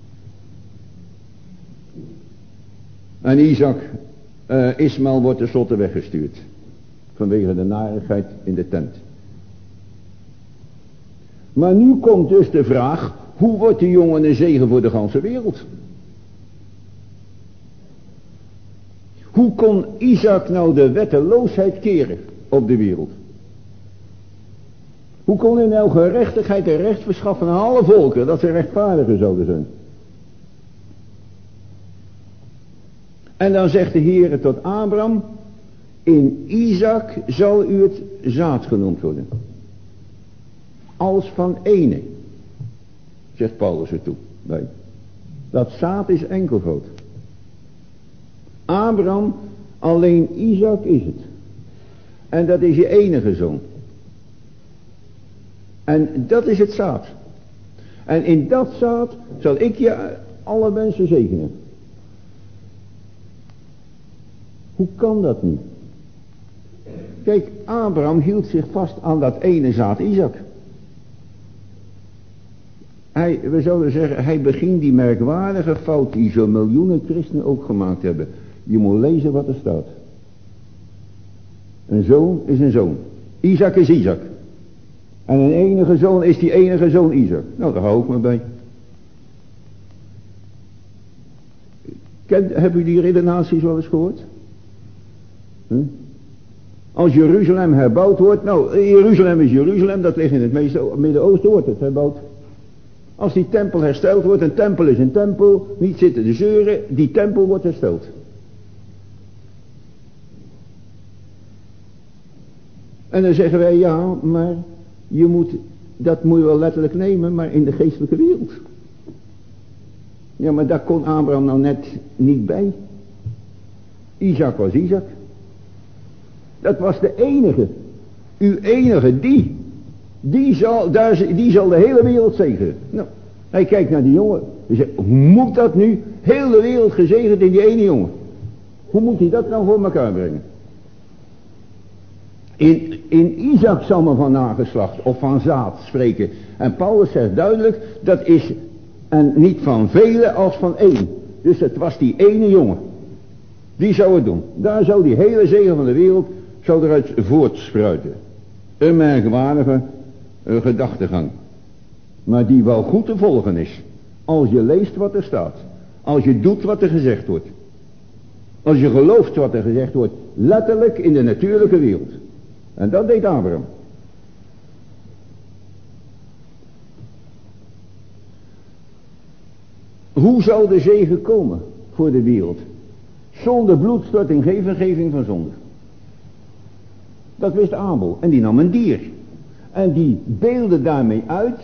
En Isaac, uh, Ismaël wordt tenslotte weggestuurd. Vanwege de narigheid in de tent. Maar nu komt dus de vraag, hoe wordt die jongen een zegen voor de ganse wereld? Hoe kon Isaac nou de wetteloosheid keren op de wereld? Hoe kon hij nou gerechtigheid en recht verschaffen aan alle volken, dat ze rechtvaardiger zouden zijn? En dan zegt de Heer tot Abraham, in Isaac zal u het zaad genoemd worden. Als van ene, zegt Paulus er toe. Nee. Dat zaad is enkelvoud. Abraham, alleen Isaac is het. En dat is je enige zoon. En dat is het zaad. En in dat zaad zal ik je alle mensen zegenen. Hoe kan dat nu? Kijk, Abraham hield zich vast aan dat ene zaad, Isaac. Hij, we zouden zeggen, hij begint die merkwaardige fout die zo'n miljoenen christenen ook gemaakt hebben. Je moet lezen wat er staat. Een zoon is een zoon. Isaac is Isaac. En een enige zoon is die enige zoon Isaac. Nou, daar hou ik me bij. Kent, heb u die redenaties wel eens gehoord? Huh? Als Jeruzalem herbouwd wordt, nou, Jeruzalem is Jeruzalem, dat ligt in het Midden-Oosten, wordt het herbouwd. Als die tempel hersteld wordt, een tempel is een tempel, niet zitten de zeuren, die tempel wordt hersteld. En dan zeggen wij, ja, maar je moet, dat moet je wel letterlijk nemen, maar in de geestelijke wereld. Ja, maar daar kon Abraham nou net niet bij. Isaac was Isaac. Dat was de enige. Uw enige, die. Die zal, daar, die zal de hele wereld zegenen. Nou, hij kijkt naar die jongen. Hij zegt, hoe moet dat nu? Heel de wereld gezegend in die ene jongen. Hoe moet hij dat nou voor elkaar brengen? In, in Isaac zal men van nageslacht of van zaad spreken. En Paulus zegt duidelijk, dat is en niet van velen als van één. Dus het was die ene jongen. Die zou het doen. Daar zou die hele zegen van de wereld zou eruit voortspruiten. Een merkwaardige uh, gedachtegang. Maar die wel goed te volgen is. Als je leest wat er staat. Als je doet wat er gezegd wordt. Als je gelooft wat er gezegd wordt. Letterlijk in de natuurlijke wereld. En dat deed Abraham. Hoe zou de zegen komen voor de wereld? Zonder bloedstorting geen vergeving van zonde. Dat wist Abel. En die nam een dier. En die beelde daarmee uit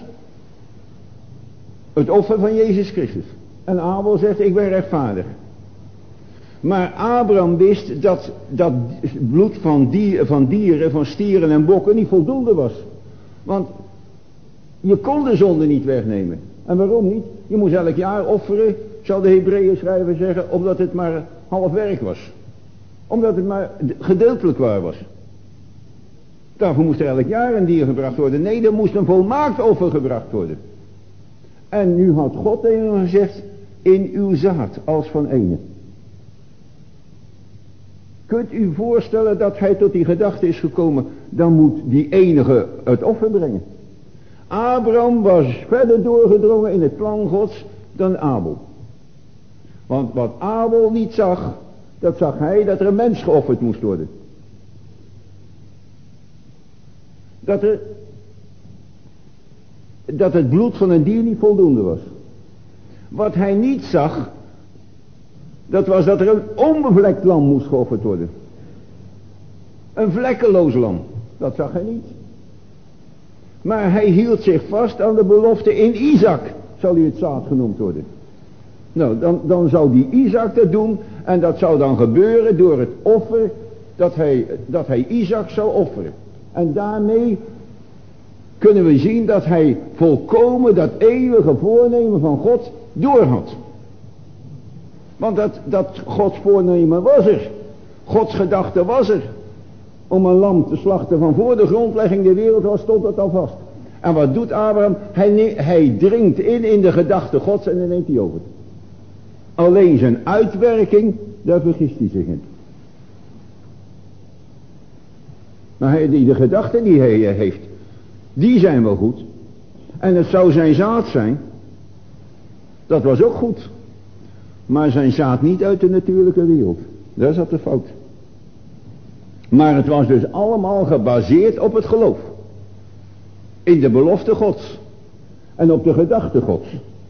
het offer van Jezus Christus. En Abel zegt, ik ben rechtvaardig. Maar Abraham wist dat dat bloed van, dier, van dieren, van stieren en bokken niet voldoende was. Want je kon de zonde niet wegnemen. En waarom niet? Je moest elk jaar offeren, zou de Hebreeën schrijver zeggen, omdat het maar half werk was. Omdat het maar gedeeltelijk waar was. Daarvoor moest er elk jaar een dier gebracht worden. Nee, er moest een volmaakt offer gebracht worden. En nu had God tegen hem gezegd, in uw zaad als van ene. Kunt u voorstellen dat hij tot die gedachte is gekomen, dan moet die enige het offer brengen. Abraham was verder doorgedrongen in het plan Gods dan Abel. Want wat Abel niet zag, dat zag hij, dat er een mens geofferd moest worden. Dat er, dat het bloed van een dier niet voldoende was. Wat hij niet zag, dat was dat er een onbevlekt lam moest geofferd worden. Een vlekkeloos lam. Dat zag hij niet. Maar hij hield zich vast aan de belofte in Isaac. Zal hij het zaad genoemd worden. Nou, dan, dan zou die Isaac dat doen. En dat zou dan gebeuren door het offer. Dat hij, dat hij Isaac zou offeren. En daarmee kunnen we zien dat hij volkomen dat eeuwige voornemen van God doorhad. Want dat, dat Gods voornemen was er. Gods gedachte was er. Om een lam te slachten van voor de grondlegging der wereld was, stond dat al vast. En wat doet Abraham? Hij, hij dringt in in de gedachte Gods en dan neemt hij over. Alleen zijn uitwerking, daar vergist hij zich in. Maar hij, die, de gedachten die hij heeft, die zijn wel goed. En het zou zijn zaad zijn. Dat was ook goed. Maar zijn zaad niet uit de natuurlijke wereld. Daar zat de fout. Maar het was dus allemaal gebaseerd op het geloof. In de belofte Gods. En op de gedachte Gods.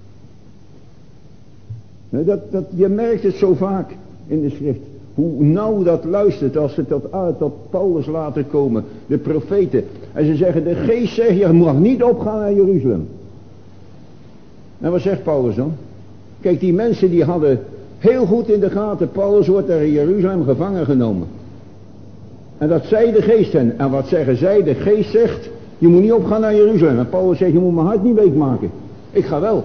Dat, dat, je merkt het zo vaak in de schrift. Hoe nauw dat luistert als ze tot, uh, tot Paulus later komen. De profeten. En ze zeggen, de geest zegt, je mag niet opgaan naar Jeruzalem. En wat zegt Paulus dan? Kijk, die mensen die hadden heel goed in de gaten. Paulus wordt daar in Jeruzalem gevangen genomen. En dat zei de geest hen. En wat zeggen zij? De geest zegt, je moet niet opgaan naar Jeruzalem. En Paulus zegt, je moet mijn hart niet week maken. Ik ga wel.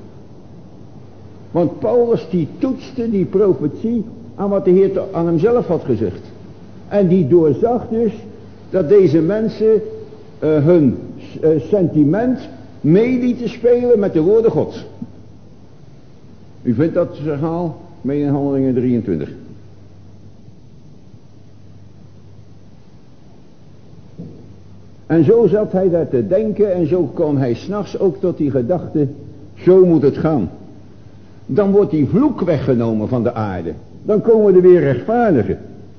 Want Paulus die toetste die profetie aan wat de Heer aan hemzelf had gezegd. En die doorzag dus dat deze mensen uh, hun uh, sentiment mee lieten spelen met de woorden Gods. U vindt dat verhaal mee in Handelingen drieëntwintig. En zo zat hij daar te denken en zo kwam hij 's nachts ook tot die gedachte, zo moet het gaan. Dan wordt die vloek weggenomen van de aarde. Dan komen er weer rechtvaardigen.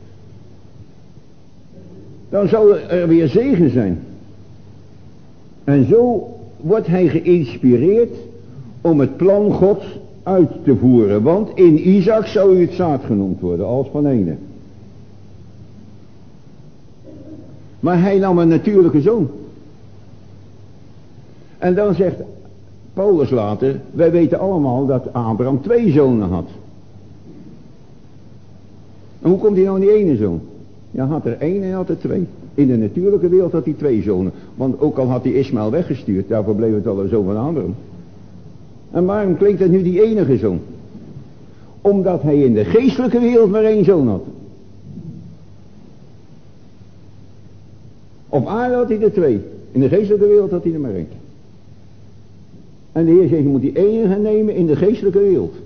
Dan zal er weer zegen zijn. En zo wordt hij geïnspireerd om het plan Gods uit te voeren. Want in Isaac zou u het zaad genoemd worden, als van ene. Maar hij nam een natuurlijke zoon. En dan zegt Paulus later, wij weten allemaal dat Abraham twee zonen had. En hoe komt hij nou in die ene zoon? Ja, had er één en had er twee. In de natuurlijke wereld had hij twee zonen. Want ook al had hij Ismaël weggestuurd, daarvoor bleef het wel een zoon van Abraham. En waarom klinkt het nu die enige zoon? Omdat hij in de geestelijke wereld maar één zoon had. Op aarde had hij er twee. In de geestelijke wereld had hij er maar één. En de Heer zegt, je moet die enige nemen in de geestelijke wereld.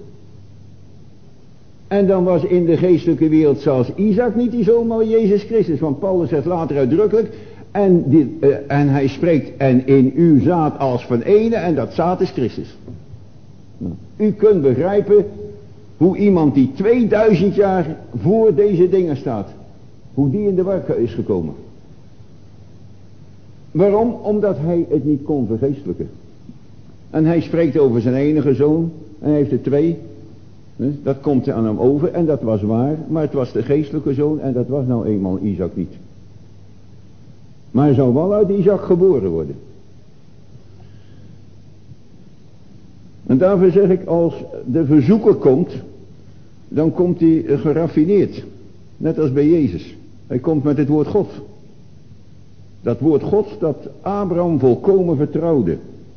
En dan was in de geestelijke wereld zoals Isaac niet die zoon, maar Jezus Christus. Want Paulus zegt later uitdrukkelijk, en, dit, uh, en hij spreekt, en in uw zaad als van ene, en dat zaad is Christus. Nou, u kunt begrijpen hoe iemand die tweeduizend jaar voor deze dingen staat, hoe die in de war is gekomen. Waarom? Omdat hij het niet kon vergeestelijken. En hij spreekt over zijn enige zoon, en hij heeft er twee. Dat komt aan hem over, en dat was waar, maar het was de geestelijke zoon, en dat was nou eenmaal Isaac niet. Maar hij zou wel uit Isaac geboren worden. En daarvoor zeg ik, als de verzoeker komt, dan komt hij geraffineerd. Net als bij Jezus. Hij komt met het woord God. Dat woord God dat Abraham volkomen vertrouwde.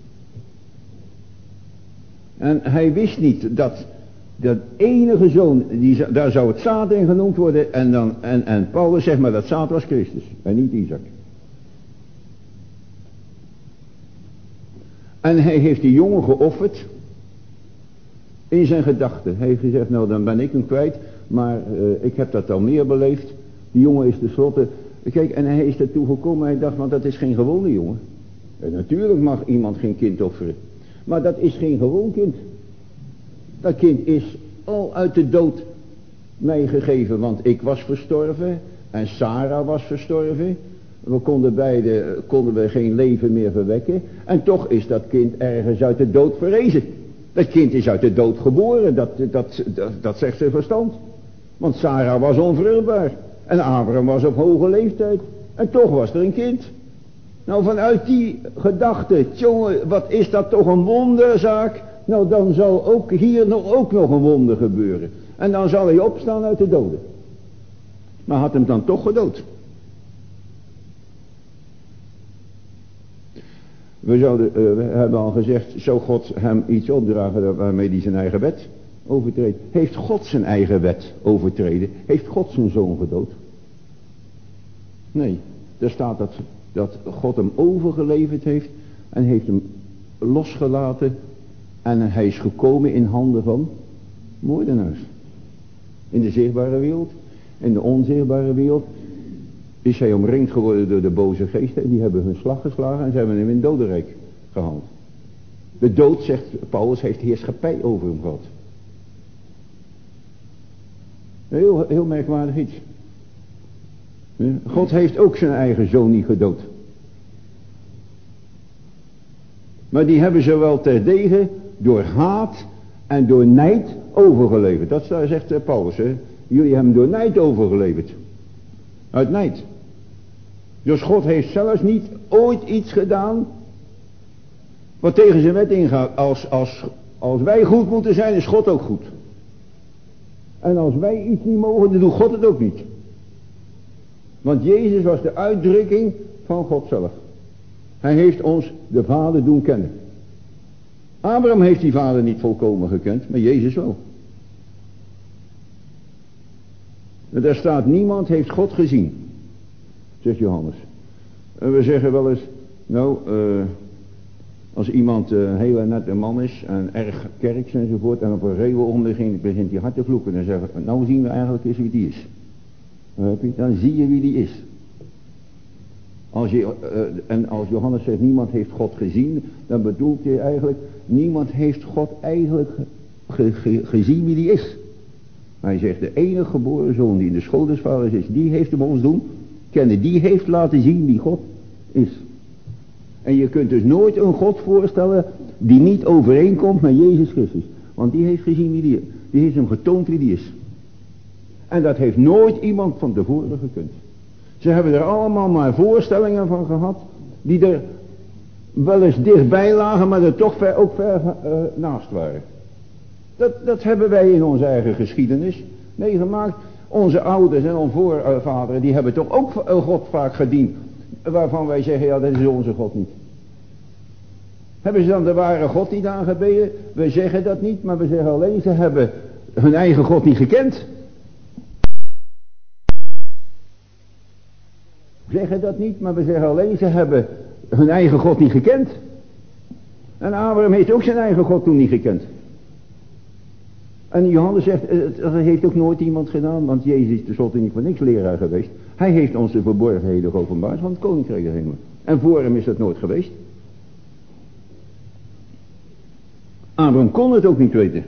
En hij wist niet dat dat enige zoon, die, daar zou het zaad in genoemd worden. En, dan, en, en Paulus zegt maar dat zaad was Christus en niet Isaac. En hij heeft die jongen geofferd in zijn gedachten. Hij heeft gezegd, nou dan ben ik hem kwijt, maar uh, ik heb dat al meer beleefd. Die jongen is tenslotte, kijk, en hij is ertoe gekomen, hij dacht, want dat is geen gewone jongen. En natuurlijk mag iemand geen kind offeren, maar dat is geen gewoon kind. Dat kind is al uit de dood mij gegeven, want ik was verstorven en Sarah was verstorven. We konden beide, konden we geen leven meer verwekken. En toch is dat kind ergens uit de dood verrezen. Dat kind is uit de dood geboren, dat, dat, dat, dat zegt zijn verstand. Want Sarah was onvruchtbaar en Abraham was op hoge leeftijd. En toch was er een kind. Nou, vanuit die gedachte, jongen, wat is dat toch een wonderzaak. Nou, dan zal ook hier nog, ook nog een wonder gebeuren. En dan zal hij opstaan uit de doden. Maar had hem dan toch gedood. We, zouden, uh, we hebben al gezegd, zou God hem iets opdragen waarmee hij zijn eigen wet overtreedt? Heeft God zijn eigen wet overtreden? Heeft God zijn zoon gedood? Nee, er staat dat, dat God hem overgeleverd heeft en heeft hem losgelaten en hij is gekomen in handen van moordenaars. In de zichtbare wereld, in de onzichtbare wereld is hij omringd geworden door de boze geesten en die hebben hun slag geslagen en ze hebben hem in het dodenrijk gehaald. De dood, zegt Paulus, heeft heerschappij over hem gehad. Heel, heel merkwaardig iets. God heeft ook zijn eigen zoon niet gedood. Maar die hebben ze wel terdege door haat en door nijd overgeleverd. Dat zegt Paulus. Hè? Jullie hebben door nijd overgeleverd. Uit nijd. Dus God heeft zelfs niet ooit iets gedaan wat tegen zijn wet ingaat. Als, als, als wij goed moeten zijn, is God ook goed. En als wij iets niet mogen, dan doet God het ook niet. Want Jezus was de uitdrukking van God zelf. Hij heeft ons de Vader doen kennen. Abraham heeft die vader niet volkomen gekend, maar Jezus wel. En daar staat, niemand heeft God gezien, zegt Johannes. En we zeggen wel eens, nou, uh, als iemand een uh, hele nette man is en erg kerks enzovoort, en op een reëel ogenblik begint hij hard te vloeken, dan zeggen we, nou zien we eigenlijk eens wie die is. Dan zie je wie die is. Als je, uh, en als Johannes zegt, niemand heeft God gezien, dan bedoelt hij eigenlijk, niemand heeft God eigenlijk ge, ge, gezien wie die is. Hij zegt, de enige geboren zoon die in de school des vaders is, die heeft hem ons doen kennen. Die heeft laten zien wie God is. En je kunt dus nooit een God voorstellen die niet overeenkomt met Jezus Christus. Want die heeft gezien wie die is. Die heeft hem getoond wie die is. En dat heeft nooit iemand van tevoren gekund. Ze hebben er allemaal maar voorstellingen van gehad, die er wel eens dichtbij lagen, maar er toch ver, ook ver uh, naast waren. Dat, dat hebben wij in onze eigen geschiedenis meegemaakt. Onze ouders en onze voorvaderen, die hebben toch ook God vaak gediend, waarvan wij zeggen, ja, dat is onze God niet. Hebben ze dan de ware God niet aangebeden? We zeggen dat niet, maar we zeggen alleen, ze hebben hun eigen God niet gekend. We zeggen dat niet, maar we zeggen alleen, ze hebben hun eigen God niet gekend. En Abraham heeft ook zijn eigen God toen niet gekend. En Johannes zegt, dat heeft ook nooit iemand gedaan, want Jezus is tenslotte niet voor niks leraar geweest. Hij heeft ons de verborgenheden geopenbaard van het koninkrijk der hemelen. En voor hem is dat nooit geweest. Abraham kon het ook niet weten.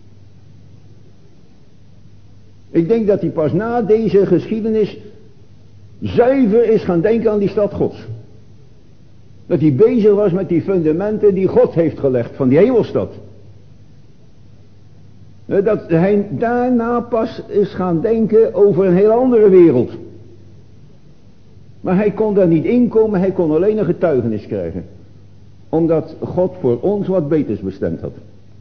Ik denk dat hij pas na deze geschiedenis zuiver is gaan denken aan die stad Gods. Dat hij bezig was met die fundamenten die God heeft gelegd van die hemelstad. Dat hij daarna pas is gaan denken over een heel andere wereld. Maar hij kon daar niet inkomen, hij kon alleen een getuigenis krijgen. Omdat God voor ons wat beters bestemd had.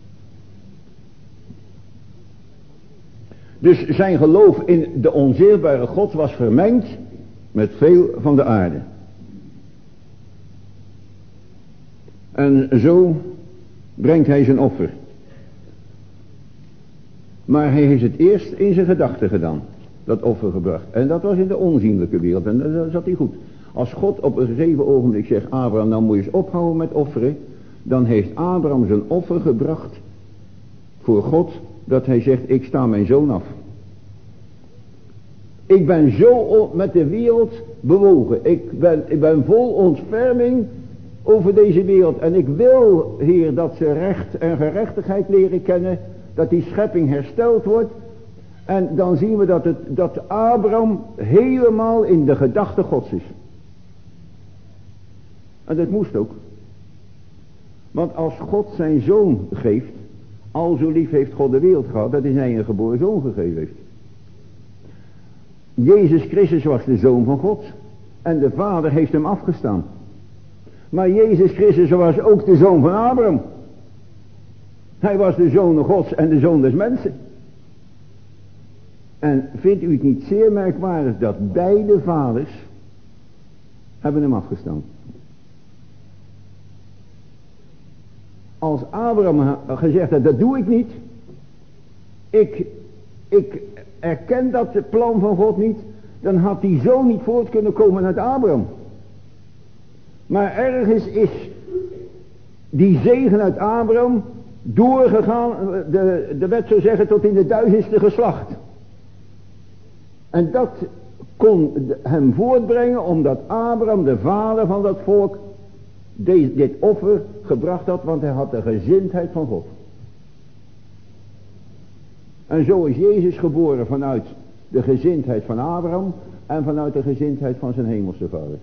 Dus zijn geloof in de onzichtbare God was vermengd met veel van de aarde. En zo brengt hij zijn offer. Maar hij heeft het eerst in zijn gedachten gedaan. Dat offer gebracht. En dat was in de onzienlijke wereld. En daar zat hij goed. Als God op een gegeven ogenblik zegt, Abraham, nou moet je eens ophouden met offeren. Dan heeft Abraham zijn offer gebracht voor God. Dat hij zegt, ik sta mijn zoon af. Ik ben zo met de wereld bewogen. Ik ben, ik ben vol ontferming over deze wereld. En ik wil, Heer, dat ze recht en gerechtigheid leren kennen. Dat die schepping hersteld wordt. En dan zien we dat, het, dat Abraham helemaal in de gedachte Gods is. En dat moest ook. Want als God zijn zoon geeft, al zo lief heeft God de wereld gehad, dat hij zijn enige geboren zoon gegeven heeft. Jezus Christus was de zoon van God. En de Vader heeft hem afgestaan. Maar Jezus Christus was ook de zoon van Abraham. Hij was de zoon Gods en de zoon des mensen. En vindt u het niet zeer merkwaardig dat beide vaders hebben hem afgestaan? Als Abraham gezegd had, dat doe ik niet. Ik, ik erken dat het plan van God niet. Dan had die zoon niet voort kunnen komen uit Abraham. Maar ergens is die zegen uit Abraham doorgegaan, de, de wet zou zeggen, tot in de duizendste geslacht. En dat kon hem voortbrengen omdat Abraham, de vader van dat volk, dit, dit offer gebracht had, want hij had de gezindheid van God. En zo is Jezus geboren vanuit de gezindheid van Abraham en vanuit de gezindheid van zijn hemelse vader.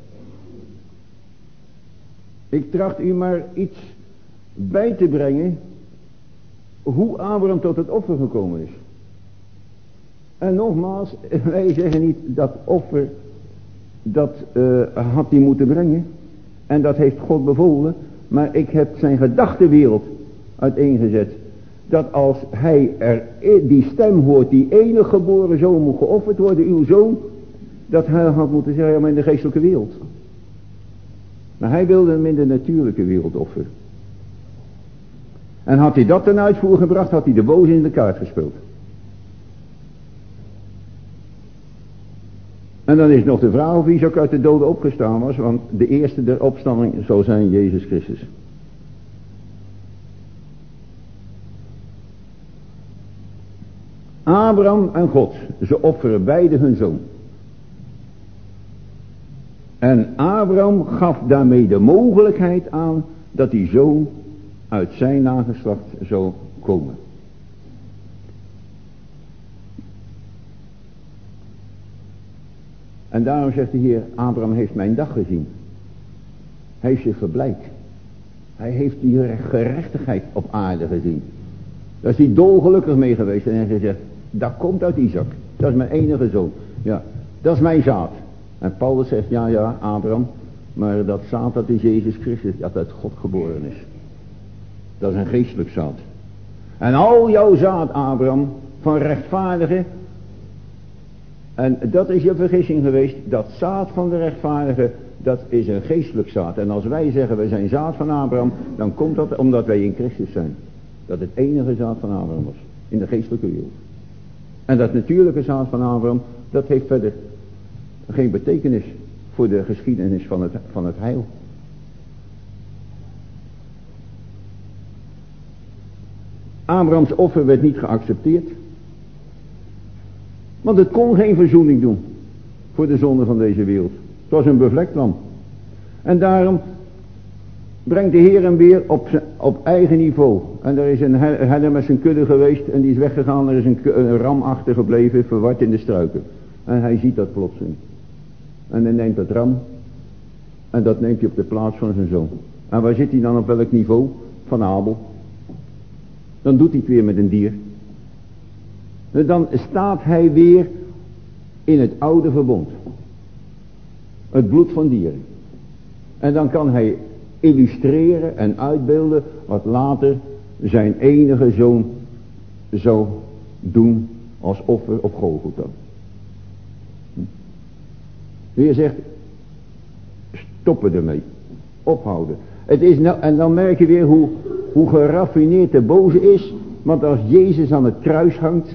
Ik tracht u maar iets bij te brengen hoe Abraham tot het offer gekomen is. En nogmaals, wij zeggen niet dat offer, dat uh, had hij moeten brengen. En dat heeft God bevolen. Maar ik heb zijn gedachtenwereld uiteengezet. Dat als hij er die stem hoort, die enige geboren zoon moet geofferd worden, uw zoon. Dat hij had moeten zeggen, ja, maar in de geestelijke wereld. Maar hij wilde hem in de natuurlijke wereld offeren. En had hij dat ten uitvoer gebracht, had hij de boze in de kaart gespeeld. En dan is nog de vraag of Isaac uit de doden opgestaan was, want de eerste der opstanding zal zijn Jezus Christus. Abraham en God, ze offeren beide hun zoon. En Abraham gaf daarmee de mogelijkheid aan dat die zoon uit zijn nageslacht zou komen. En daarom zegt de Heer, Abraham heeft mijn dag gezien. Hij heeft zich verblijd. Hij heeft die gerechtigheid op aarde gezien. Daar is hij dolgelukkig mee geweest. En hij heeft gezegd, dat komt uit Isaac. Dat is mijn enige zoon. Ja, dat is mijn zaad. En Paulus zegt, ja ja, Abraham, maar dat zaad dat is Jezus Christus, dat uit God geboren is. Dat is een geestelijk zaad. En al jouw zaad, Abraham, van rechtvaardigen, en dat is je vergissing geweest, dat zaad van de rechtvaardigen, dat is een geestelijk zaad. En als wij zeggen, wij zijn zaad van Abraham, dan komt dat omdat wij in Christus zijn. Dat het enige zaad van Abraham was, in de geestelijke wereld. En dat natuurlijke zaad van Abraham, dat heeft verder geen betekenis voor de geschiedenis van het, van het heil. Abrahams offer werd niet geaccepteerd. Want het kon geen verzoening doen voor de zonde van deze wereld. Het was een bevlekt lam. En daarom brengt de Heer hem weer op, op eigen niveau. En er is een herder met zijn kudde geweest en die is weggegaan. Er is een, een ram achtergebleven, verward in de struiken. En hij ziet dat plotseling. En hij neemt dat ram en dat neemt hij op de plaats van zijn zoon. En waar zit hij dan op welk niveau? Van Abel. Dan doet hij het weer met een dier. En dan staat hij weer in het oude verbond. Het bloed van dieren. En dan kan hij illustreren en uitbeelden wat later zijn enige zoon zou doen als offer op Golgotha. De Heer zegt, stoppen ermee. Ophouden. Het is nou, en dan merk je weer hoe, hoe geraffineerd de boze is. Want als Jezus aan het kruis hangt,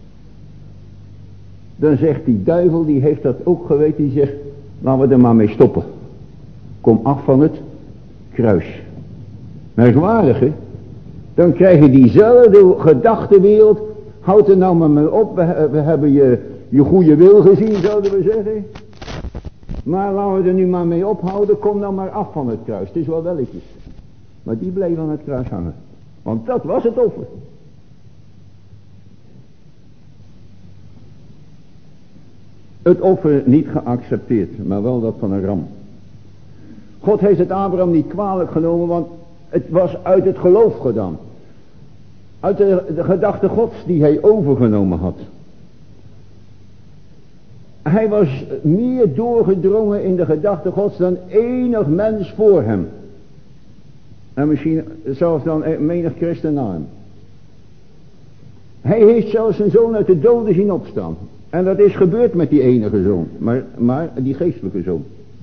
dan zegt die duivel, die heeft dat ook geweten, die zegt, laten we er maar mee stoppen. Kom af van het kruis. Merkwaardig, hè? Dan krijg je diezelfde gedachtenwereld. Houd er nou maar mee op, we, we hebben je, je goede wil gezien, zouden we zeggen. Maar laten we er nu maar mee ophouden, kom dan maar af van het kruis. Het is wel welletjes. Maar die bleef aan het kruis hangen. Want dat was het offer. Het offer niet geaccepteerd, maar wel dat van een ram. God heeft het Abraham niet kwalijk genomen, want het was uit het geloof gedaan. Uit de, de gedachte Gods die hij overgenomen had. Hij was meer doorgedrongen in de gedachte Gods dan enig mens voor hem. En misschien zelfs dan menig christen na hem. Hij heeft zelfs zijn zoon uit de doden zien opstaan. En dat is gebeurd met die enige zoon. Maar, maar die geestelijke zoon.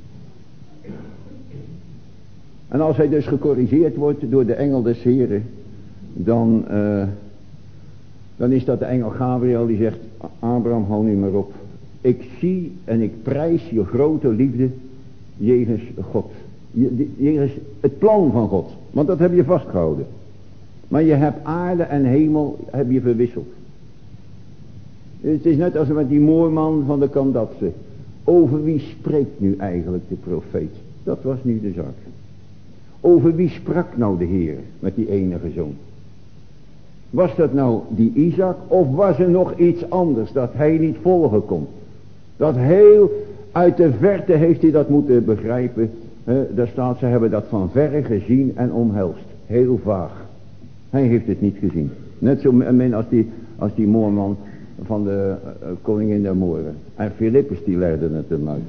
En als hij dus gecorrigeerd wordt door de engel des Heren. Dan, uh, dan is dat de engel Gabriel die zegt. Abraham, hou nu maar op. Ik zie en ik prijs je grote liefde. Jegens God. Jegens het plan van God. Want dat heb je vastgehouden. Maar je hebt aarde en hemel heb je verwisseld. Het is net als met die moorman van de Kandatse. Over wie spreekt nu eigenlijk de profeet? Dat was nu de zaak. Over wie sprak nou de Heer met die enige zoon? Was dat nou die Isaac of was er nog iets anders dat hij niet volgen kon? Dat heel uit de verte heeft hij dat moeten begrijpen. He, daar staat, ze hebben dat van verre gezien en omhelst. Heel vaag. Hij heeft het niet gezien. Net zo min als die, als die moorman van de uh, koningin der Moren. En Filippus die legde het hem uit.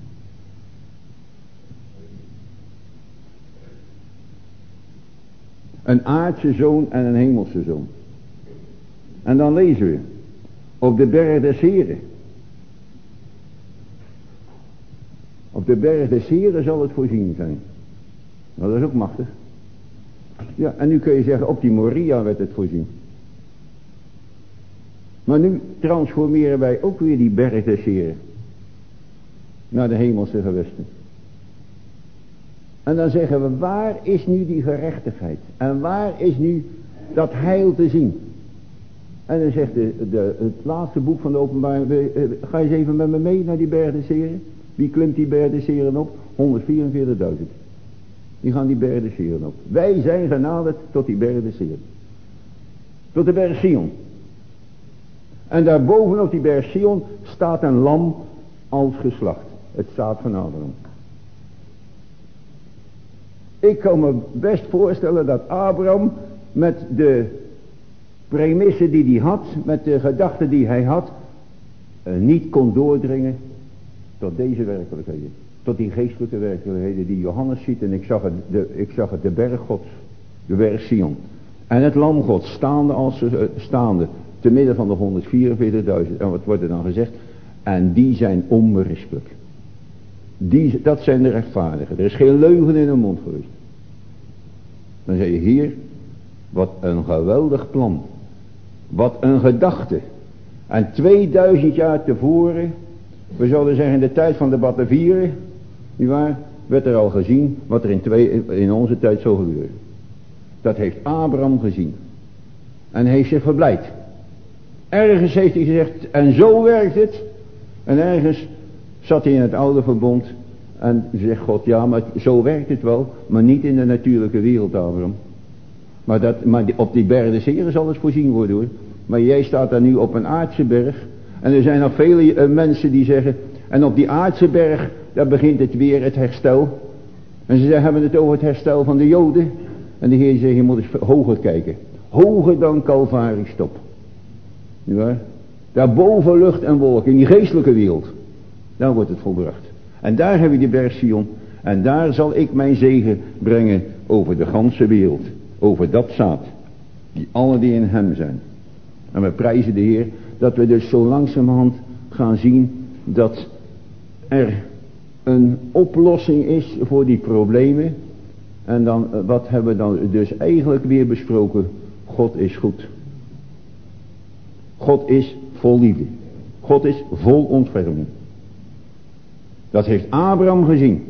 Een aardse zoon en een hemelse zoon. En dan lezen we. Op de berg des Heren. Op de berg des Heren zal het voorzien zijn. Nou, dat is ook machtig. Ja, en nu kun je zeggen, op die Moria werd het voorzien. Maar nu transformeren wij ook weer die berg des Heren naar de hemelse gewesten. En dan zeggen we, waar is nu die gerechtigheid? En waar is nu dat heil te zien? En dan zegt de, de, het laatste boek van de openbaring, ga eens even met me mee naar die berg des Heren. Wie klimt die berg des Heren op? honderdvierenveertigduizend. Die gaan die berg des Heren op. Wij zijn genaderd tot die berg des Heren. Tot de berg Sion. En daarboven op die berg Sion staat een lam als geslacht. Het zaad van Abraham. Ik kan me best voorstellen dat Abraham met de premisse die hij had, met de gedachten die hij had, uh, niet kon doordringen tot deze werkelijkheden. Tot die geestelijke werkelijkheden die Johannes ziet. En ik zag het, de, ik zag het de berg Gods, de berg Sion. En het lam Gods staande, als, uh, staande te midden van de honderdvierenveertigduizend. En wat wordt er dan gezegd? En die zijn onberispelijk. Die, dat zijn de rechtvaardigen. Er is geen leugen in hun mond geweest. Dan zeg je hier, wat een geweldig plan. Wat een gedachte. En tweeduizend jaar tevoren, we zouden zeggen in de tijd van de Batavieren, nietwaar, werd er al gezien wat er in, twee, in onze tijd zou gebeuren. Dat heeft Abraham gezien. En heeft zich verblijd. Ergens heeft hij gezegd, en zo werkt het. En ergens zat hij in het oude verbond en zegt God, ja, maar zo werkt het wel, maar niet in de natuurlijke wereld, Abraham. Maar, dat, maar op die berg des Heren zal het voorzien worden, hoor. Maar jij staat daar nu op een aardse berg. En er zijn nog vele uh, mensen die zeggen, en op die aardse berg, daar begint het weer het herstel. En ze hebben het over het herstel van de Joden. En de Heer zegt, je moet eens hoger kijken. Hoger dan Calvari's top. Ja, daarboven lucht en wolken, in die geestelijke wereld. Daar wordt het volbracht. En daar heb je die berg Sion. En daar zal ik mijn zegen brengen over de ganse wereld. Over dat zaad. Die alle die in hem zijn. En we prijzen de Heer dat we dus zo langzamerhand gaan zien dat er een oplossing is voor die problemen. En dan, wat hebben we dan dus eigenlijk weer besproken? God is goed. God is vol liefde. God is vol ontferming. Dat heeft Abraham gezien.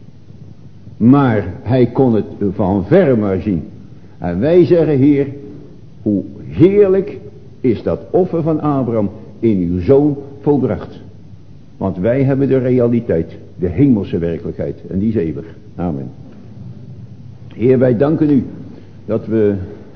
Maar hij kon het van ver maar zien. En wij zeggen, Heer, hoe heerlijk is dat offer van Abraham in uw zoon volbracht. Want wij hebben de realiteit, de hemelse werkelijkheid. En die is eeuwig. Amen. Heer, wij danken u dat we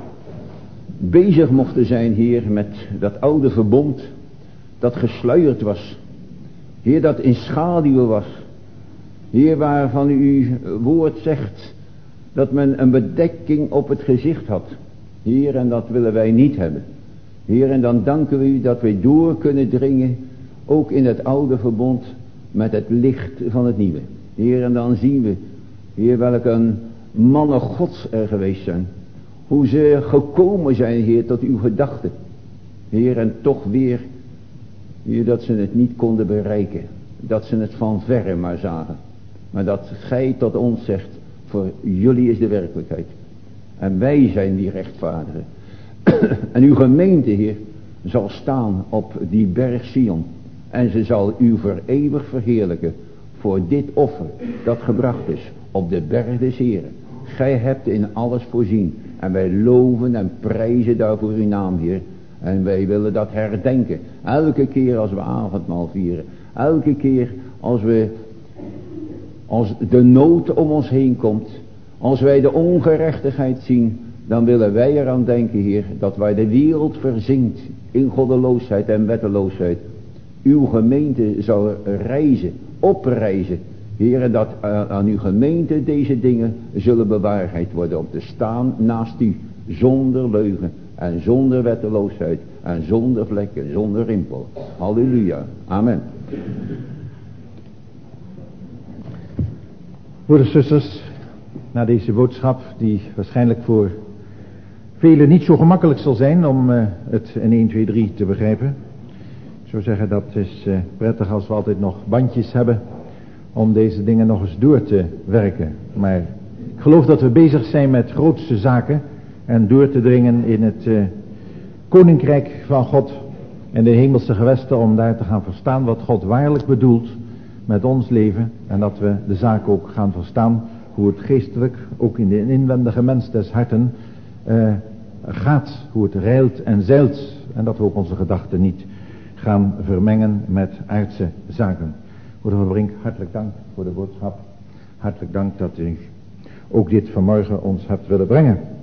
bezig mochten zijn, Heer, met dat oude verbond dat gesluierd was. Heer, dat in schaduwen was. Heer, waarvan uw woord zegt dat men een bedekking op het gezicht had. Heer, en dat willen wij niet hebben. Heer, en dan danken we u dat wij door kunnen dringen, ook in het oude verbond, met het licht van het nieuwe. Heer, en dan zien we, Heer, welke mannen Gods er geweest zijn. Hoe ze gekomen zijn, Heer, tot uw gedachten. Heer, en toch weer, Heer, dat ze het niet konden bereiken. Dat ze het van verre maar zagen. Maar dat gij tot ons zegt, voor jullie is de werkelijkheid. En wij zijn die rechtvaardigen. En uw gemeente, Heer, zal staan op die berg Sion. En ze zal u voor eeuwig verheerlijken voor dit offer dat gebracht is op de berg des Heren. Gij hebt in alles voorzien. En wij loven en prijzen daarvoor uw naam, Heer. En wij willen dat herdenken. Elke keer als we avondmaal vieren. Elke keer als we, als de nood om ons heen komt. Als wij de ongerechtigheid zien. Dan willen wij eraan denken, Heer, dat waar de wereld verzinkt in goddeloosheid en wetteloosheid. Uw gemeente zal reizen, opreizen. Heer, en dat uh, aan uw gemeente deze dingen zullen bewaarheid worden. Om te staan naast u, zonder leugen en zonder wetteloosheid en zonder vlek en zonder rimpel. Halleluja. Amen. Broeders en zusters, na deze boodschap die waarschijnlijk voor velen niet zo gemakkelijk zal zijn om uh, het in één, twee, drie te begrijpen. Ik zou zeggen, dat is uh, prettig als we altijd nog bandjes hebben om deze dingen nog eens door te werken. Maar ik geloof dat we bezig zijn met grootste zaken en door te dringen in het uh, koninkrijk van God en de hemelse gewesten, om daar te gaan verstaan wat God waarlijk bedoelt met ons leven, en dat we de zaak ook gaan verstaan hoe het geestelijk, ook in de inwendige mens des harten, uh, gaat, hoe het reilt en zeilt, en dat we ook onze gedachten niet gaan vermengen met aardse zaken. Broeder Van Brink, hartelijk dank voor de boodschap. Hartelijk dank dat u ook dit vanmorgen ons hebt willen brengen.